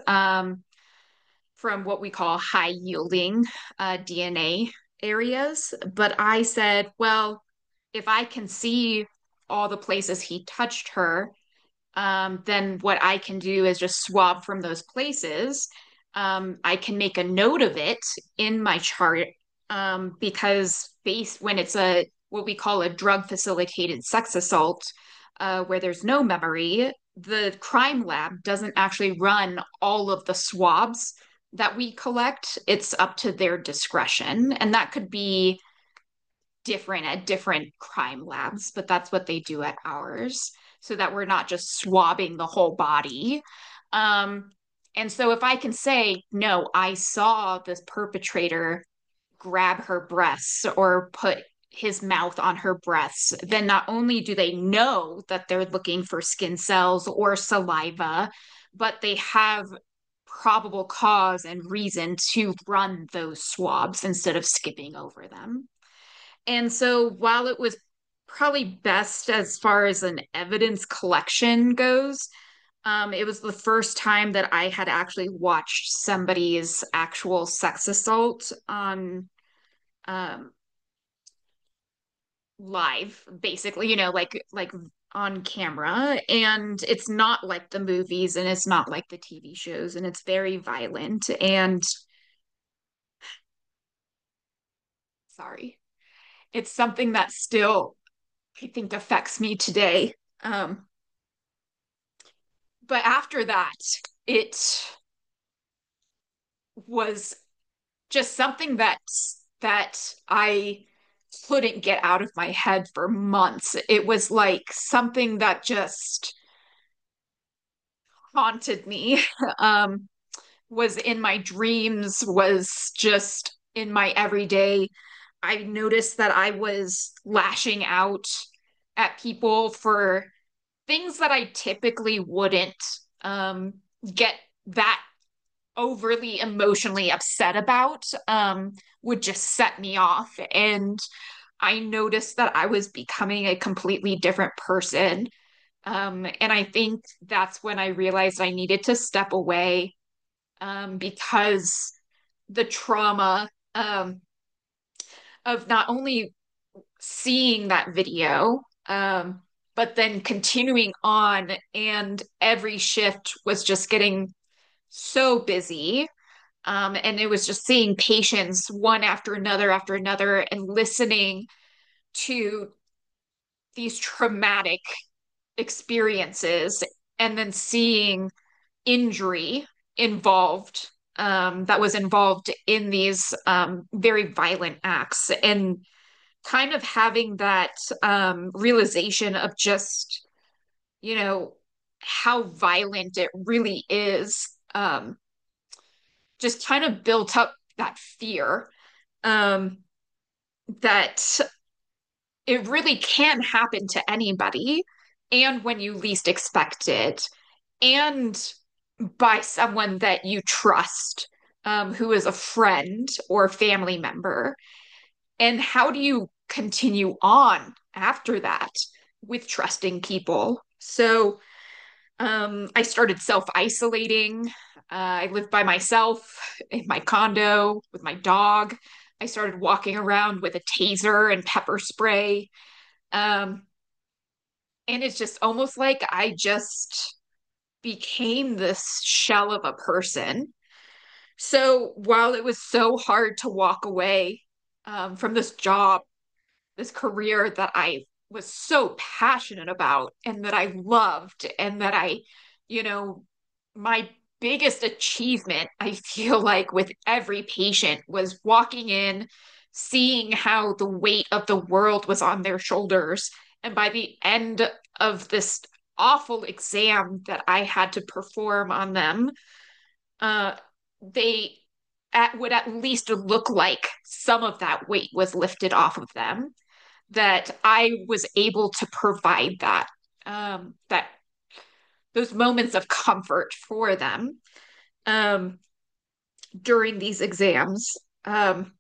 From what we call high yielding DNA areas. But I said, well, if I can see all the places he touched her, then what I can do is just swab from those places. I can make a note of it in my chart because based when it's a what we call a drug facilitated sex assault, where there's no memory, the crime lab doesn't actually run all of the swabs that we collect. It's up to their discretion. And that could be different at different crime labs, but that's what they do at ours so that we're not just swabbing the whole body. Um, and so if I can say, no, I saw this perpetrator grab her breasts or put his mouth on her breasts, then not only do they know that they're looking for skin cells or saliva, but they have probable cause and reason to run those swabs instead of skipping over them. And so while it was probably best as far as an evidence collection goes, it was the first time that I had actually watched somebody's actual sex assault on um, live, basically, like on camera. And it's not like the movies and it's not like the TV shows, and it's very violent. And sorry, it's something that still I think affects me today. Um, but after that, it was just something that I couldn't get out of my head for months. It was like something that just haunted me. Um, was in my dreams, was just in my everyday. I noticed that I was lashing out at people for things that I typically wouldn't um, get that overly emotionally upset about, would just set me off. And I noticed that I was becoming a completely different person. And I think that's when I realized I needed to step away, because the trauma, of not only seeing that video, but then continuing on, and every shift was just getting so busy. And it was just seeing patients one after another, and listening to these traumatic experiences, and then seeing injury involved, that was involved in these very violent acts, and kind of having that realization of just, you know, how violent it really is, just kind of built up that fear, um, that it really can happen to anybody, and when you least expect it, and by someone that you trust, who is a friend or family member. And how do you continue on after that with trusting people? So I started self isolating. I lived by myself in my condo with my dog. I started walking around with a taser and pepper spray. Um, and it's just almost like I just became this shell of a person. So while it was so hard to walk away, from this job, this career that I was so passionate about and that I loved, and that you know, my biggest achievement, I feel like, with every patient was walking in, seeing how the weight of the world was on their shoulders. And by the end of this awful exam that I had to perform on them, uh, they would at least look like some of that weight was lifted off of them, that I was able to provide that, that those moments of comfort for them, um, during these exams. Um,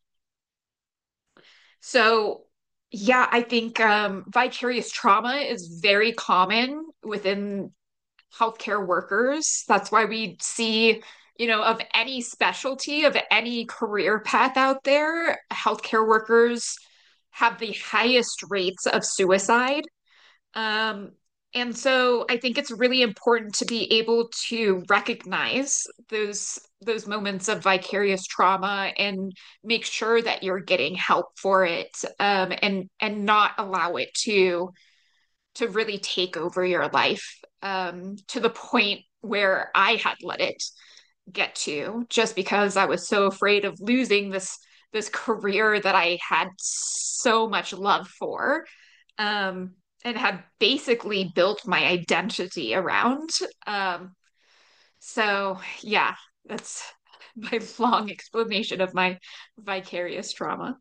so yeah, I think vicarious trauma is very common within healthcare workers. That's why we see, of any specialty, of any career path out there, healthcare workers have the highest rates of suicide. Um, and so I think it's really important to be able to recognize those moments of vicarious trauma, and make sure that you're getting help for it, and not allow it to really take over your life, to the point where I had let it get to, just because I was so afraid of losing this career that I had so much love for, um, and had basically built my identity around. Um, so yeah, that's my long explanation of my vicarious trauma.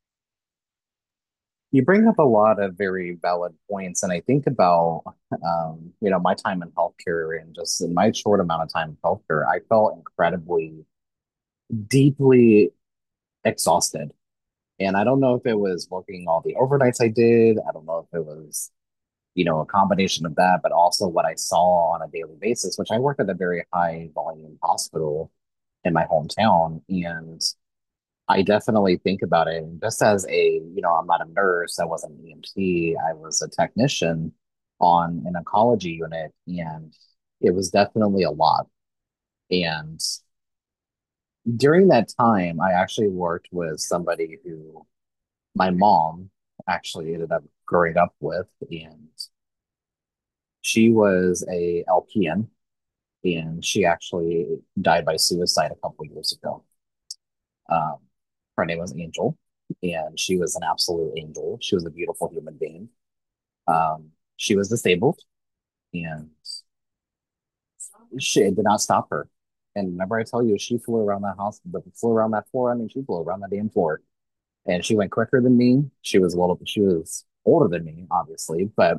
You bring up a lot of very valid points, and I think about my time in healthcare, and just in my short amount of time in healthcare, I felt incredibly, deeply exhausted. And I don't know if it was working all the overnights I did. I don't know if it was, a combination of that, but also what I saw on a daily basis, which I worked at a very high volume hospital in my hometown. And I definitely think about it. And just as I'm not a nurse, I wasn't an EMT, I was a technician on an oncology unit, and it was definitely a lot. And during that time, I actually worked with somebody who my mom actually ended up growing up with, and she was a LPN. and she actually died by suicide a couple years ago. Um, Her name was Angel, and she was an absolute angel. She was a beautiful human being. She was disabled, and it did not stop her. And remember, I tell you, she flew around that house, but flew around that floor. I mean, she flew around that damn floor, and she went quicker than me. She was older than me, obviously, but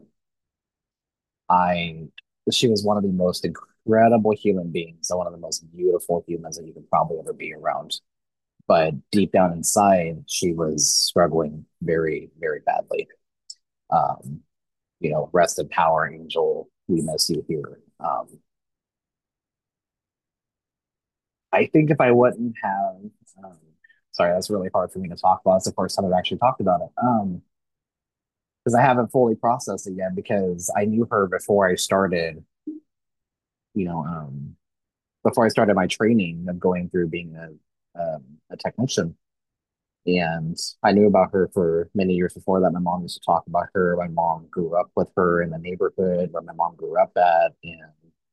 I, she was one of the most incredible human beings and one of the most beautiful humans that you could probably ever be around. But deep down inside, she was struggling very, very badly. Um, Rest in power, Angel. We miss you here. I think if I wouldn't have, um, sorry, that's really hard for me to talk about. It's the first time I've actually talked about it. Because I haven't fully processed it yet because I knew her you know, um, before I started my training of going through being a technician. And I knew about her for many years before that. My mom used to talk about her. My mom grew up with her in the neighborhood where my mom grew up at. And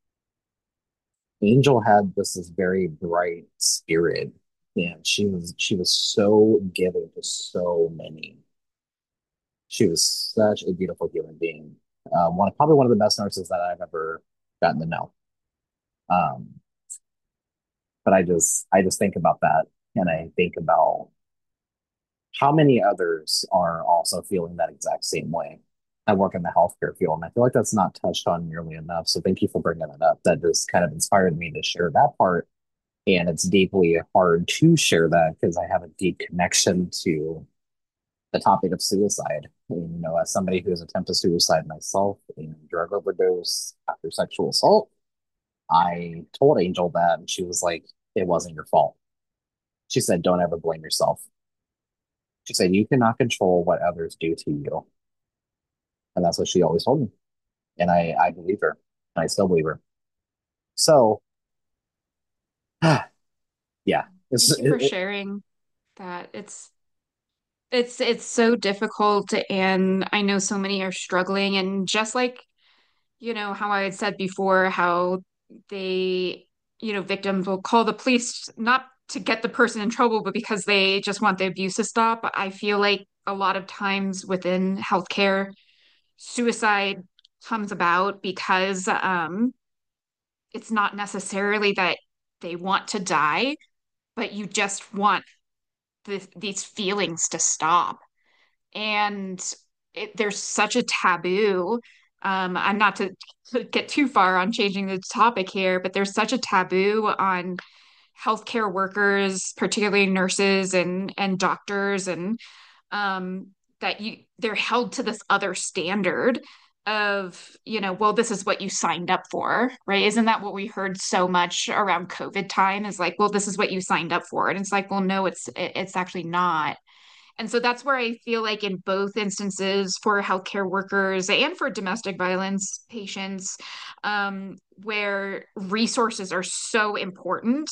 Angel had this very bright spirit. And she was so giving to so many. She was such a beautiful human being. Probably one of the best nurses that I've ever gotten to know. Um, but I just think about that, and I think about how many others are also feeling that exact same way. I work in the healthcare field, and I feel like that's not touched on nearly enough. So thank you for bringing it up. That just kind of inspired me to share that part. And it's deeply hard to share that because I have a deep connection to the topic of suicide. And, as somebody who has attempted suicide myself and drug overdose after sexual assault, I told Angel that, and she was like, "It wasn't your fault." She said, "Don't ever blame yourself." She said, "You cannot control what others do to you." And that's what she always told me. And I believe her. And I still believe her. So, yeah, Thank you for sharing that. It's so difficult, and I know so many are struggling, and just like, how I had said before, how they, victims will call the police not to get the person in trouble, but because they just want the abuse to stop. I feel like a lot of times within healthcare, suicide comes about because it's not necessarily that they want to die, but you just want these feelings to stop. And there's such a taboo. I'm not to get too far on changing the topic here, but there's such a taboo on healthcare workers, particularly nurses and doctors, and um, that they're held to this other standard of, well, this is what you signed up for, right? Isn't that what we heard so much around COVID time? Is like, well, this is what you signed up for, and it's like, well, no, it's actually not. And so that's where I feel like in both instances for healthcare workers and for domestic violence patients, where resources are so important.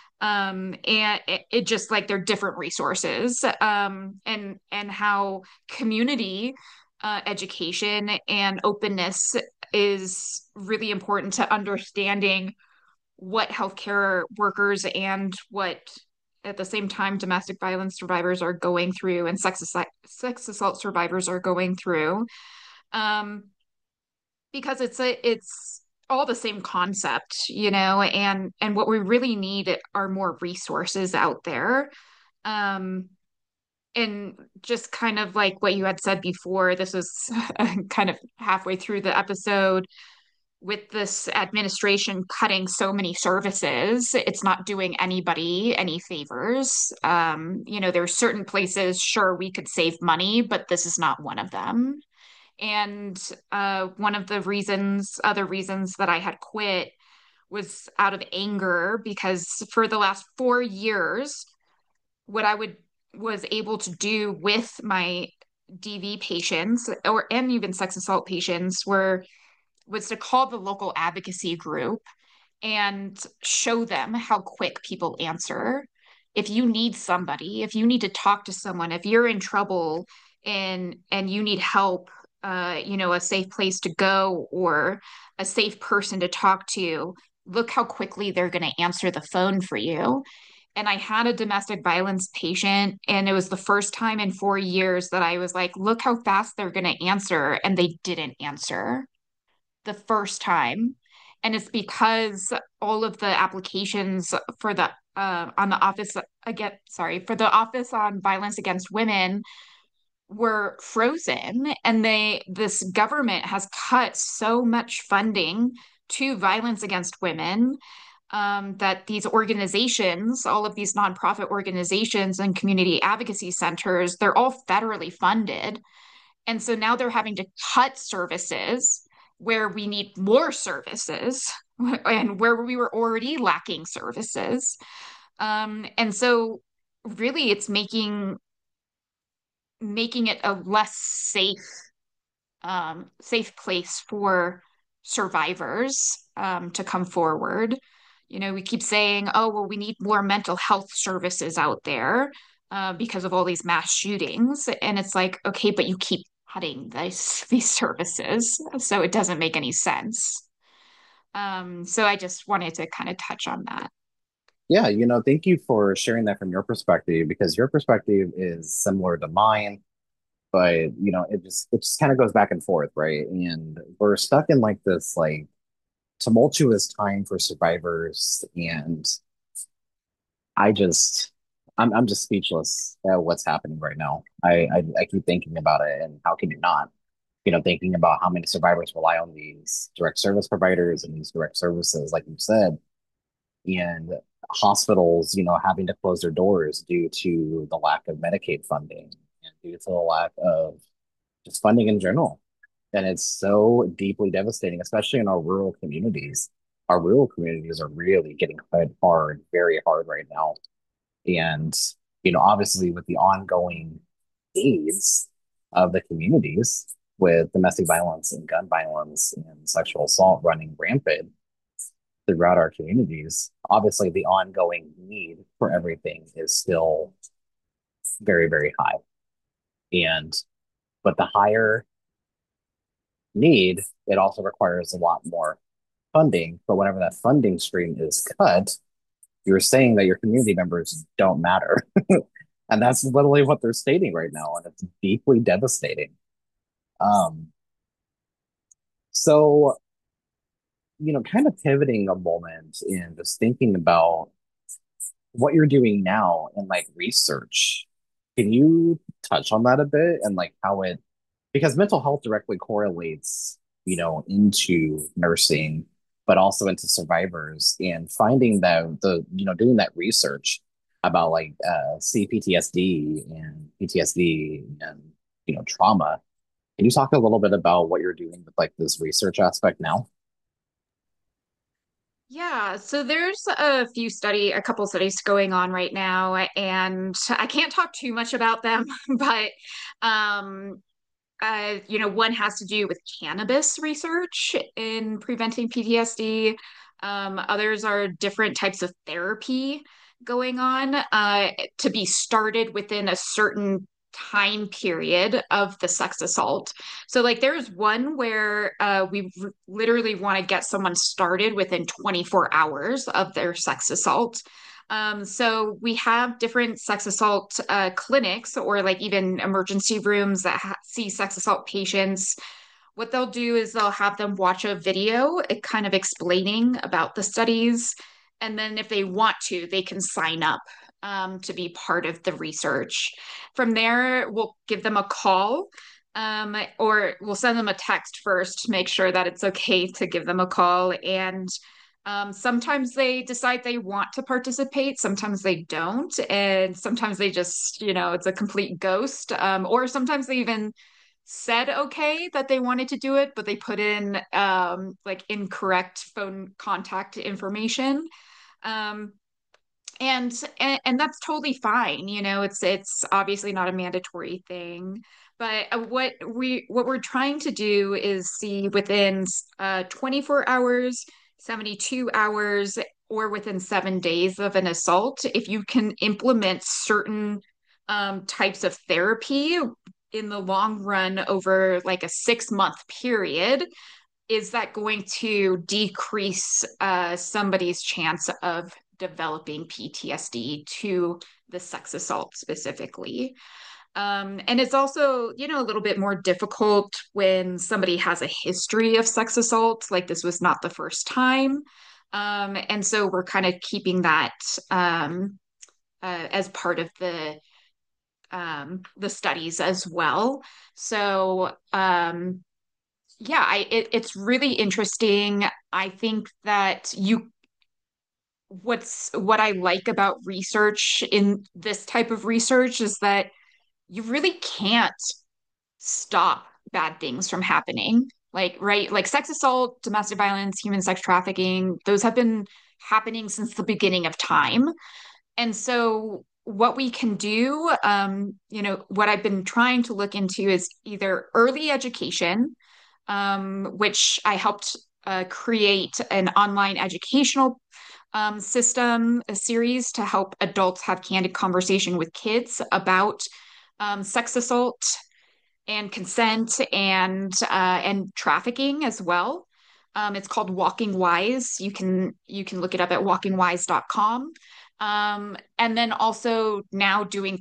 And it just like they're different resources, and how community education and openness is really important to understanding what healthcare workers and what at the same time domestic violence survivors are going through and sex assault survivors are going through, um, because it's all the same concept, and what we really need are more resources out there. um, and just kind of like what you had said before, this was kind of halfway through the episode, with this administration cutting so many services, it's not doing anybody any favors. There's certain places, sure, we could save money, but this is not one of them. And one of the other reasons that I had quit was out of anger because for the last 4 years, what I would was able to do with my DV patients and even sex assault patients was to call the local advocacy group and show them how quick people answer. If you need somebody, if you need to talk to someone, if you're in trouble and you need help, a safe place to go or a safe person to talk to, look how quickly they're going to answer the phone for you. And I had a domestic violence patient, and it was the first time in 4 years that I was like, look how fast they're going to answer. And they didn't answer the first time. And it's because all of the applications for the on the office again, sorry, for the Office on Violence Against Women were frozen, and this government has cut so much funding to violence against women, that these organizations, all of these nonprofit organizations and community advocacy centers, they're all federally funded. And so now they're having to cut services where we need more services and where we were already lacking services. And so really it's making it a less safe place for survivors to come forward. You know, we keep saying, oh, well, we need more mental health services out there because of all these mass shootings. And it's like, okay, but you keep cutting these services, so it doesn't make any sense. So I just wanted to kind of touch on that. Yeah, thank you for sharing that from your perspective because your perspective is similar to mine, but it just kind of goes back and forth, right? And we're stuck in like this like tumultuous time for survivors, and I'm just speechless at what's happening right now. I keep thinking about it, and how can you not? Thinking about how many survivors rely on these direct service providers and these direct services, like you said, and hospitals, having to close their doors due to the lack of Medicaid funding and due to the lack of just funding in general. And it's so deeply devastating, especially in our rural communities. Our rural communities are really getting hit hard, very hard right now. And, obviously with the ongoing needs of the communities with domestic violence and gun violence and sexual assault running rampant throughout our communities, obviously the ongoing need for everything is still very, very high. And, but the higher need, it also requires a lot more funding. But whenever that funding stream is cut, you're saying that your community members don't matter. And that's literally what they're stating right now. And it's deeply devastating. Um, so, kind of pivoting a moment and just thinking about what you're doing now in like research. Can you touch on that a bit and like how it, because mental health directly correlates, into nursing, but also into survivors and finding that doing that research about like CPTSD and PTSD and, trauma. Can you talk a little bit about what you're doing with like this research aspect now? Yeah, so there's a couple studies going on right now, and I can't talk too much about them, but um, one has to do with cannabis research in preventing PTSD. Others are different types of therapy going on to be started within a certain time period of the sex assault. So, like, there's one where literally want to get someone started within 24 hours of their sex assault. So we have different sex assault clinics or like even emergency rooms that see sex assault patients. What they'll do is they'll have them watch a video, kind of explaining about the studies. And then if they want to, they can sign up to be part of the research. From there, we'll give them a call, or we'll send them a text first to make sure that it's okay to give them a call. And sometimes they decide they want to participate, sometimes they don't, and sometimes they just, it's a complete ghost. Or sometimes they even said okay that they wanted to do it, but they put in like incorrect phone contact information. Um, and that's totally fine. It's obviously not a mandatory thing. But what we're trying to do is see within 24 hours, 72 hours, or within 7 days of an assault, if you can implement certain types of therapy in the long run over like a 6-month period, is that going to decrease somebody's chance of developing PTSD to the sex assault specifically? And it's also, you know, a little bit more difficult when somebody has a history of sex assault, like this was not the first time. And so we're kind of keeping that as part of the studies as well. So yeah, it's really interesting. I think that what I like about research in this type of research is that you really can't stop bad things from happening. Like, right, like sex assault, domestic violence, human sex trafficking, those have been happening since the beginning of time. And so what we can do, you know, what I've been trying to look into is either early education, which I helped create an online educational system, a series to help adults have candid conversation with kids about sex assault and consent and trafficking as well. It's called Walking Wise. You can look it up at walkingwise.com. And then also now doing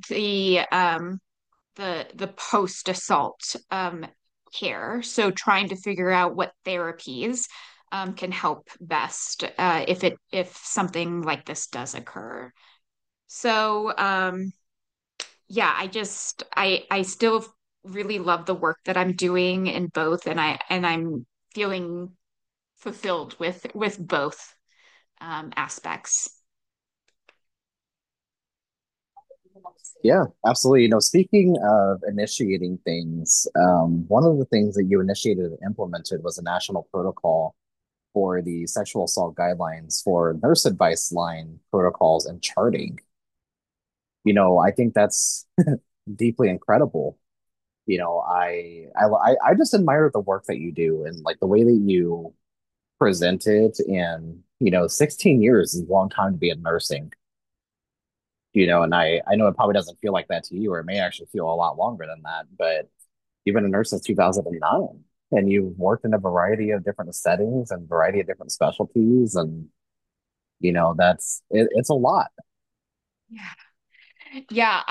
the post assault care. So trying to figure out what therapies can help best if something like this does occur. So yeah, I still really love the work that I'm doing in both, and I'm feeling fulfilled with both aspects. Yeah, absolutely. Speaking of initiating things, one of the things that you initiated and implemented was a national protocol for the sexual assault guidelines for nurse advice line protocols and charting. I think that's deeply incredible. I just admire the work that you do and like the way that you present it. And 16 years is a long time to be in nursing. And I know it probably doesn't feel like that to you, or it may actually feel a lot longer than that, but you've been a nurse since 2009 and you've worked in a variety of different settings and variety of different specialties. And, it's a lot. Yeah. Yeah,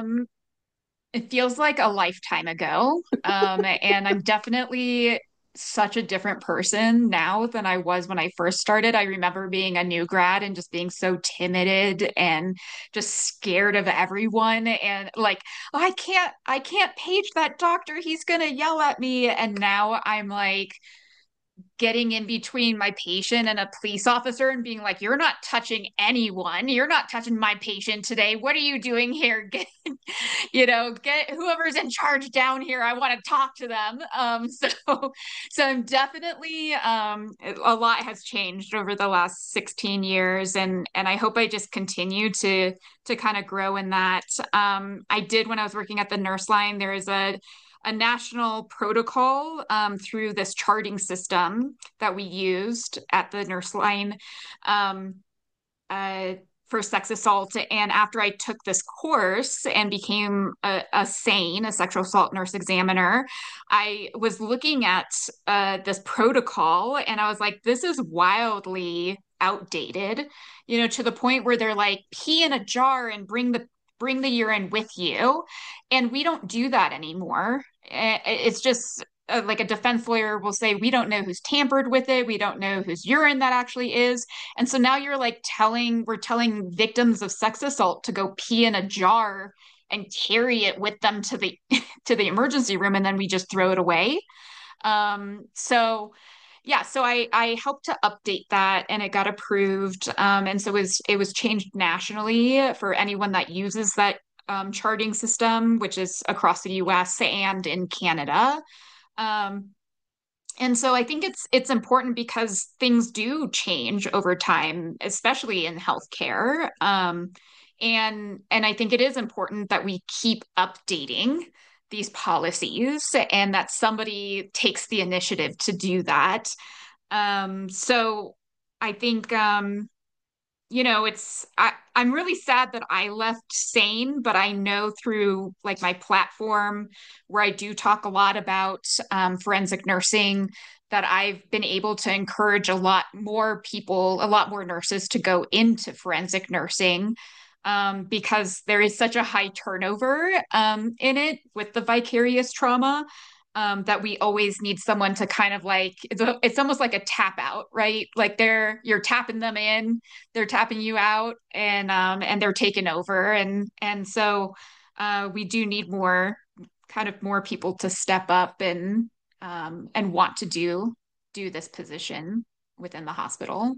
it feels like a lifetime ago. And I'm definitely such a different person now than I was when I first started. I remember being a new grad and just being so timid and just scared of everyone and like, oh, I can't page that doctor. He's gonna yell at me. And now I'm like, getting in between my patient and a police officer and being like, you're not touching anyone. You're not touching my patient today. What are you doing here? Get whoever's in charge down here. I want to talk to them. So I'm definitely, a lot has changed over the last 16 years. And I hope I just continue to kind of grow in that. I did when I was working at the nurse line, there is a national protocol through this charting system that we used at the nurse line um, uh, for sex assault. And after I took this course and became a SANE, a sexual assault nurse examiner, I was looking at this protocol and I was like, this is wildly outdated, to the point where they're like, pee in a jar and bring the urine with you. And we don't do that anymore. It's just like a defense lawyer will say, we don't know who's tampered with it. We don't know whose urine that actually is. And so now you're like we're telling victims of sex assault to go pee in a jar and carry it with them to the to the emergency room, and then we just throw it away. So yeah, so I helped to update that and it got approved. And so it was changed nationally for anyone that uses that charting system, which is across the US and in Canada. Um, and so I think it's important because things do change over time, especially in healthcare. And I think it is important that we keep updating these policies and that somebody takes the initiative to do that. So I think I'm really sad that I left SANE, but I know through like my platform where I do talk a lot about forensic nursing that I've been able to encourage a lot more people, a lot more nurses to go into forensic nursing, because there is such a high turnover in it with the vicarious trauma, that we always need someone to kind of like, it's almost like a tap out, right? Like you're tapping them in, they're tapping you out, and they're taking over. And so we do need more people to step up and want to do this position within the hospital.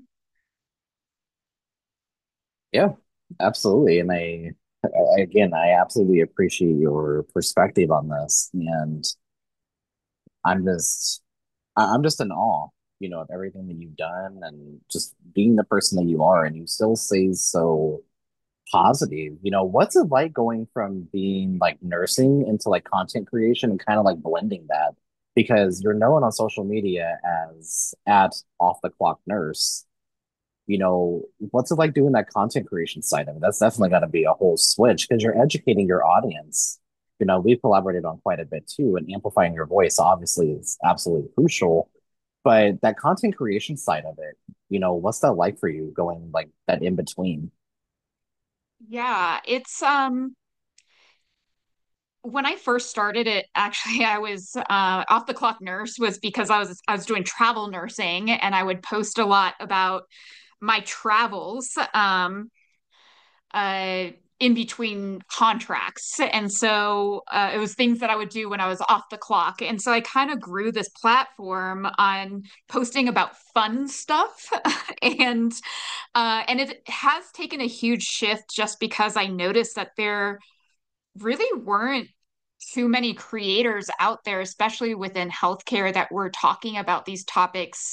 Yeah, absolutely. And again, I absolutely appreciate your perspective on this. And I'm just, I'm just in awe, of everything that you've done and just being the person that you are. And you still say so positive. What's it like going from being like nursing into like content creation and kind of like blending that? Because you're known on social media as at off the clock nurse. What's it like doing that content creation side of it? That's definitely got to be a whole switch because you're educating your audience. We've collaborated on quite a bit too, and amplifying your voice obviously is absolutely crucial. But that content creation side of it, what's that like for you going like that in between? Yeah, it's when I first started it, actually, I was off the clock nurse was because I was doing travel nursing, and I would post a lot about my travels, uh, in between contracts. And so it was things that I would do when I was off the clock. And so I kind of grew this platform on posting about fun stuff. and and it has taken a huge shift just because I noticed that there really weren't too many creators out there, especially within healthcare, that were talking about these topics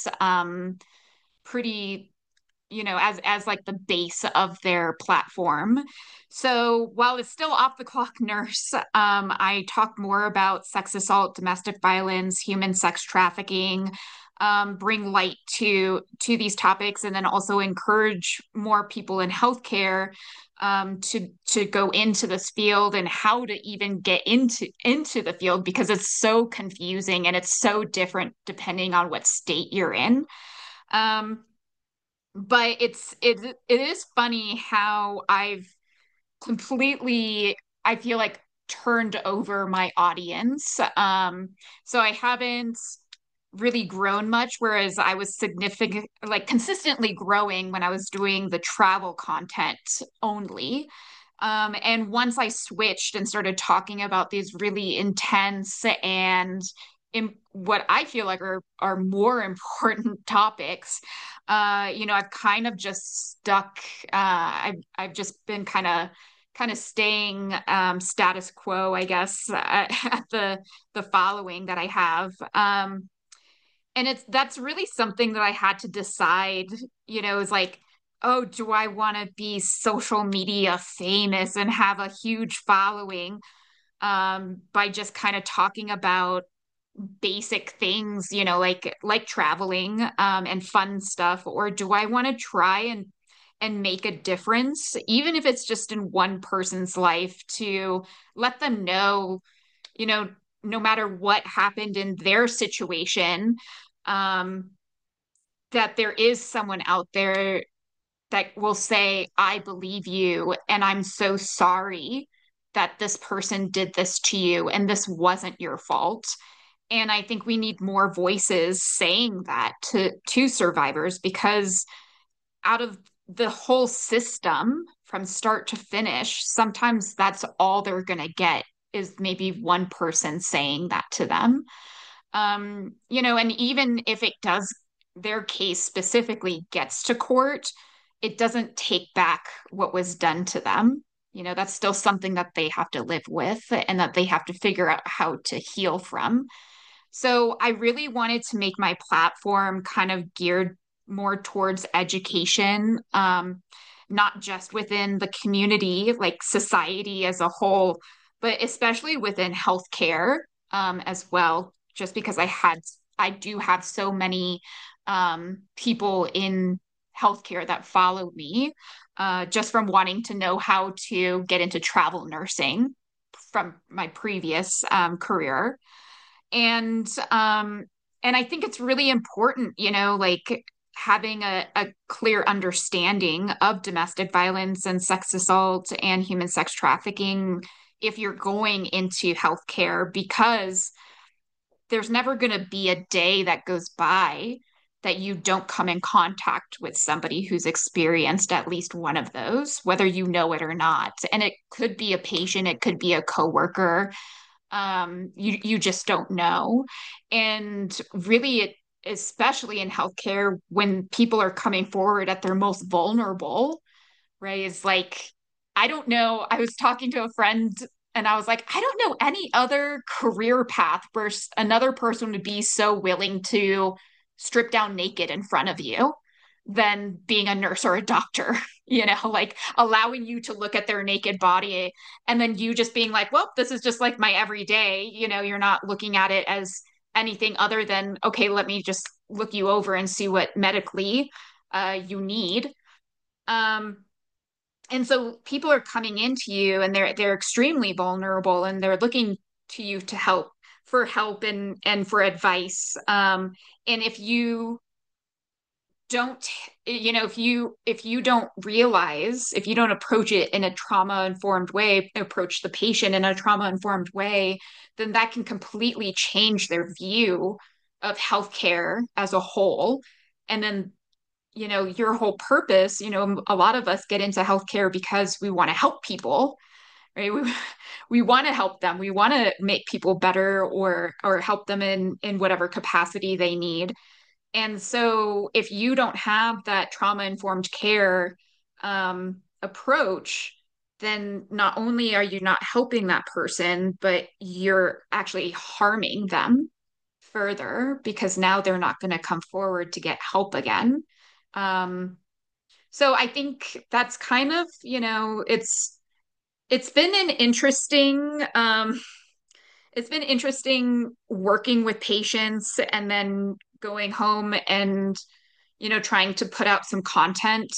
pretty, as like the base of their platform. So while it's still off the clock nurse, I talk more about sex assault, domestic violence, human sex trafficking, bring light to these topics, and then also encourage more people in healthcare to go into this field and how to even get into the field, because it's so confusing and it's so different depending on what state you're in. Um, but it is funny how I've completely, I feel like, turned over my audience. So I haven't really grown much, whereas I was significant, like consistently growing when I was doing the travel content only. And once I switched and started talking about these really intense and in what I feel like are more important topics, I've kind of just stuck. I've just been kind of staying status quo, I guess, at the following that I have. And that's really something that I had to decide, is like, oh, do I want to be social media famous and have a huge following by just kind of talking about basic things, like traveling and fun stuff, or do I want to try and make a difference, even if it's just in one person's life, to let them know, you know, no matter what happened in their situation, um, that there is someone out there that will say, I believe you, and I'm so sorry that this person did this to you, and this wasn't your fault. And I think we need more voices saying that to survivors, because out of the whole system from start to finish, sometimes that's all they're going to get is maybe one person saying that to them. And even if it does, their case specifically gets to court, it doesn't take back what was done to them. That's still something that they have to live with and that they have to figure out how to heal from. So I really wanted to make my platform kind of geared more towards education, not just within the community, like society as a whole, but especially within healthcare, as well, just because I do have so many people in healthcare that follow me, just from wanting to know how to get into travel nursing from my previous career. And And I think it's really important, like having a clear understanding of domestic violence and sex assault and human sex trafficking if you're going into healthcare, because there's never going to be a day that goes by that you don't come in contact with somebody who's experienced at least one of those, whether you know it or not. And it could be a patient, it could be a coworker. You just don't know. And really, especially in healthcare, when people are coming forward at their most vulnerable, right? Is like, I don't know. I was talking to a friend and I was like, I don't know any other career path where another person would be so willing to strip down naked in front of you than being a nurse or a doctor, like allowing you to look at their naked body and then you just being like, well, this is just like my everyday, you're not looking at it as anything other than, okay, let me just look you over and see what medically you need. Um, and so people are coming into you and they're extremely vulnerable and they're looking to you to help and for advice. And if you don't, if you don't realize, if you don't approach it in a trauma informed way, approach the patient in a trauma informed way, then that can completely change their view of healthcare as a whole. And then your whole purpose, a lot of us get into healthcare because we want to help people, right? We want to help them. We want to make people better or help them in whatever capacity they need. And so if you don't have that trauma-informed care approach, then not only are you not helping that person, but you're actually harming them further because now they're not going to come forward to get help again. Um, so I think that's kind of, it's been an interesting it's been interesting working with patients and then going home and, trying to put out some content.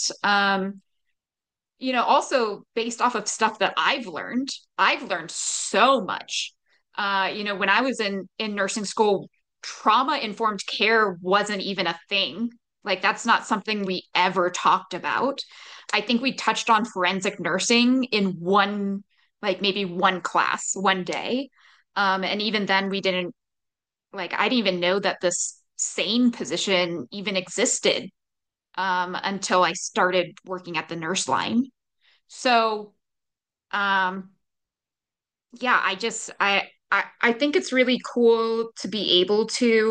Also based off of stuff that I've learned so much. When I was in nursing school, trauma informed care wasn't even a thing. Like that's not something we ever talked about. I think we touched on forensic nursing in one, like maybe one class one day. And even then we didn't like I didn't even know that this SANE position even existed until I started working at the nurse line. So, um, yeah, I think it's really cool to be able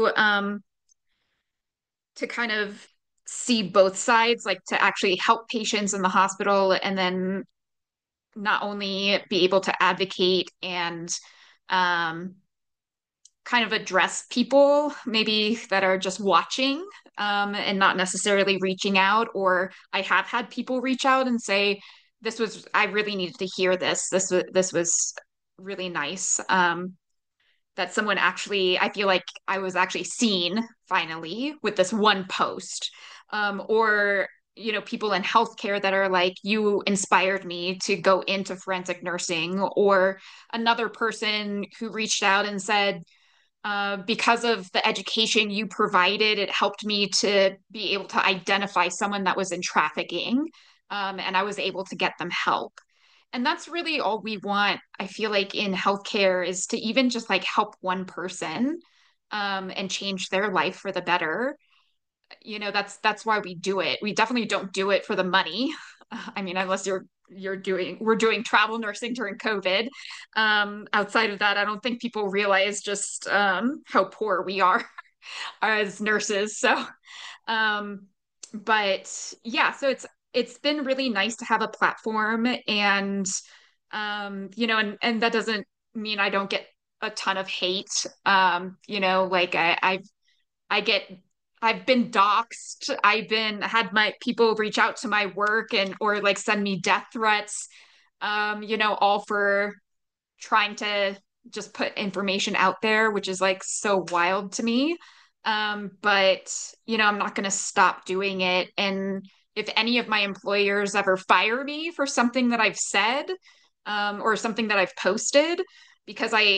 to kind of see both sides, like to actually help patients in the hospital and then not only be able to advocate and um kind of address people maybe that are just watching and not necessarily reaching out. Or I have had people reach out and say, I really needed to hear this. This was really nice. That someone actually, I feel like I was actually seen finally with this one post. Or people in healthcare that are like, you inspired me to go into forensic nursing, or another person who reached out and said, because of the education you provided, it helped me to be able to identify someone that was in trafficking, and I was able to get them help. And that's really all we want, I feel like, in healthcare is to even just like help one person and change their life for the better. That's why we do it. We definitely don't do it for the money. I mean, unless we're doing travel nursing during COVID. Outside of that, I don't think people realize just how poor we are as nurses. So, um, but yeah, so it's been really nice to have a platform, and and that doesn't mean I don't get a ton of hate. Like I get I've been doxxed. Had my people reach out to my work and or like send me death threats, all for trying to just put information out there, which is like so wild to me. But I'm not gonna stop doing it. And if any of my employers ever fire me for something that I've said, or something that I've posted, because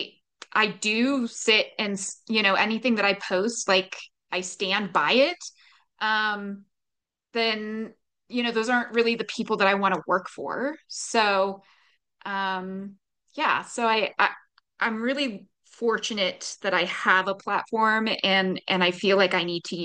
I do sit and, anything that I post, like I stand by it, um, then, those aren't really the people that I want to work for. So, um, yeah, so I'm really fortunate that I have a platform and I feel like I need to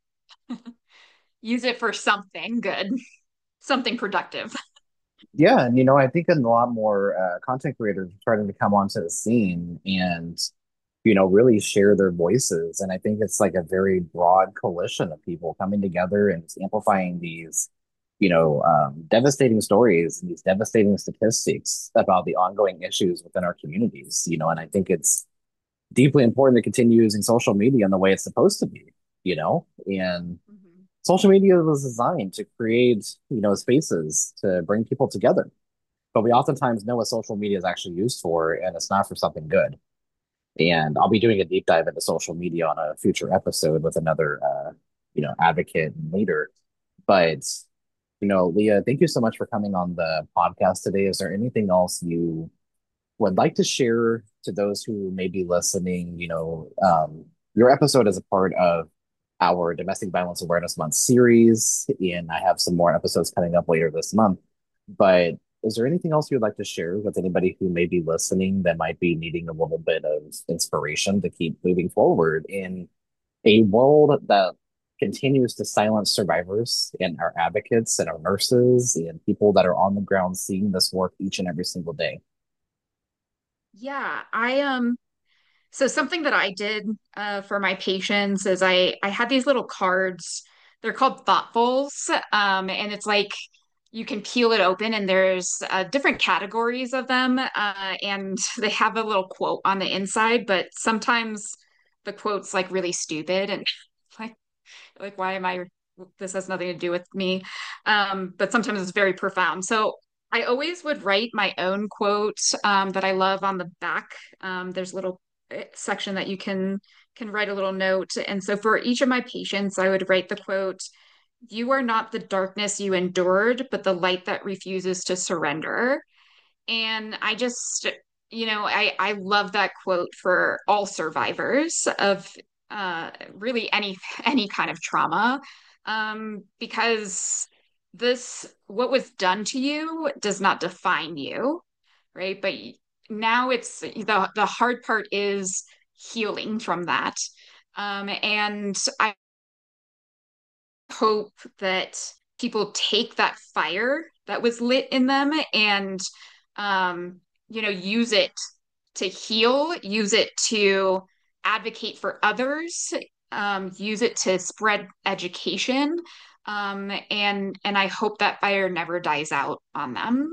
use it for something good, something productive. Yeah, and I think a lot more content creators are starting to come onto the scene and really share their voices. And I think it's like a very broad coalition of people coming together and amplifying these, devastating stories and these devastating statistics about the ongoing issues within our communities. And I think it's deeply important to continue using social media in the way it's supposed to be, and Mhm. social media was designed to create, spaces to bring people together. But we oftentimes know what social media is actually used for, and it's not for something good. And I'll be doing a deep dive into social media on a future episode with another, advocate and leader. But, Leah, thank you so much for coming on the podcast today. Is there anything else you would like to share to those who may be listening? Your episode is a part of our Domestic Violence Awareness Month series, and I have some more episodes coming up later this month. But is there anything else you'd like to share with anybody who may be listening that might be needing a little bit of inspiration to keep moving forward in a world that continues to silence survivors and our advocates and our nurses and people that are on the ground seeing this work each and every single day? Yeah, so something that I did for my patients is I had these little cards. They're called thoughtfuls, and it's like you can peel it open, and there's different categories of them, and they have a little quote on the inside. But sometimes the quote's like really stupid, and like why am I? This has nothing to do with me. But sometimes it's very profound. So I always would write my own quote that I love on the back. There's a little section that you can write a little note. And so for each of my patients, I would write the quote, "You are not the darkness you endured, but the light that refuses to surrender." And I just, I love that quote for all survivors of really any kind of trauma, because what was done to you does not define you, right? But now it's the hard part is healing from that. And I hope that people take that fire that was lit in them and use it to heal, use it to advocate for others, use it to spread education. And I hope that fire never dies out on them.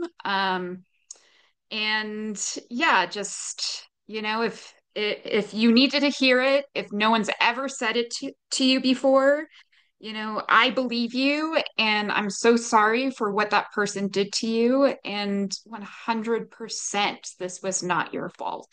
And yeah, just if you needed to hear it, if no one's ever said it to you before, I believe you, and I'm so sorry for what that person did to you. And 100%, this was not your fault.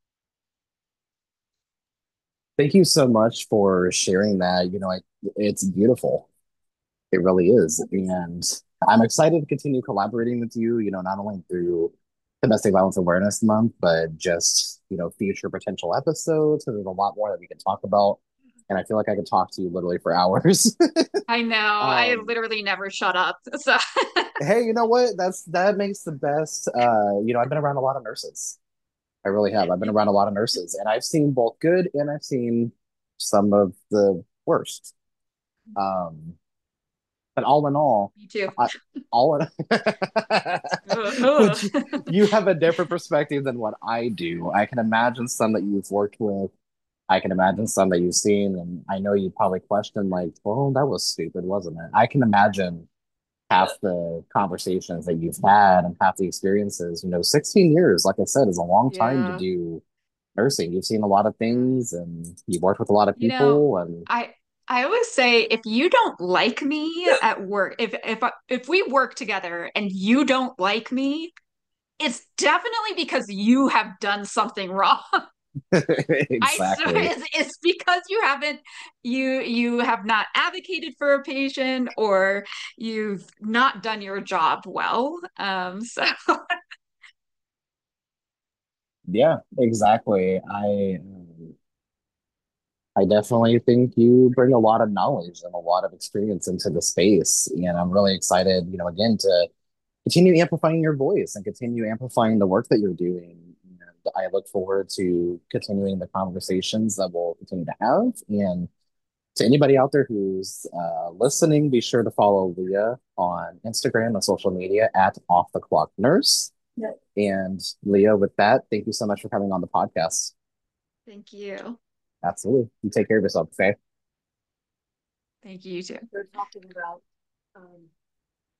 Thank you so much for sharing that. It's beautiful. It really is. And I'm excited to continue collaborating with you, not only through Domestic Violence Awareness Month, but just, future potential episodes. So there's a lot more that we can talk about. And I feel like I could talk to you literally for hours. I know. I Um, literally never shut up. So, hey, you know what? That makes the best. I've been around a lot of nurses. I really have. I've been around a lot of nurses, and I've seen both good and I've seen some of the worst. Um, but all in all, me too. I, all in which you have a different perspective than what I do. I can imagine some that you've worked with. I can imagine some that you've seen, and I know you probably question like, "Well, that was stupid, wasn't it?" I can imagine half the conversations that you've had and half the experiences. 16 years, like I said, is a long time to Yeah. do nursing. You've seen a lot of Yeah. things and you've worked with a lot of You know, people and I I always say if you don't like me at work, if we work together and you don't like me, it's definitely because you have done something wrong. I swear exactly. it's because you have not advocated for a patient or you've not done your job well. So Yeah, exactly. I definitely think you bring a lot of knowledge and a lot of experience into the space, and I'm really excited, again, to continue amplifying your voice and continue amplifying the work that you're doing. And I look forward to continuing the conversations that we'll continue to have. And to anybody out there who's listening, be sure to follow Leah on Instagram and social media at Off the Clock Nurse. Yep. And Leah, with that, thank you so much for coming on the podcast. Thank you. Absolutely. You take care of yourself, okay? Thank you, you too. We're talking about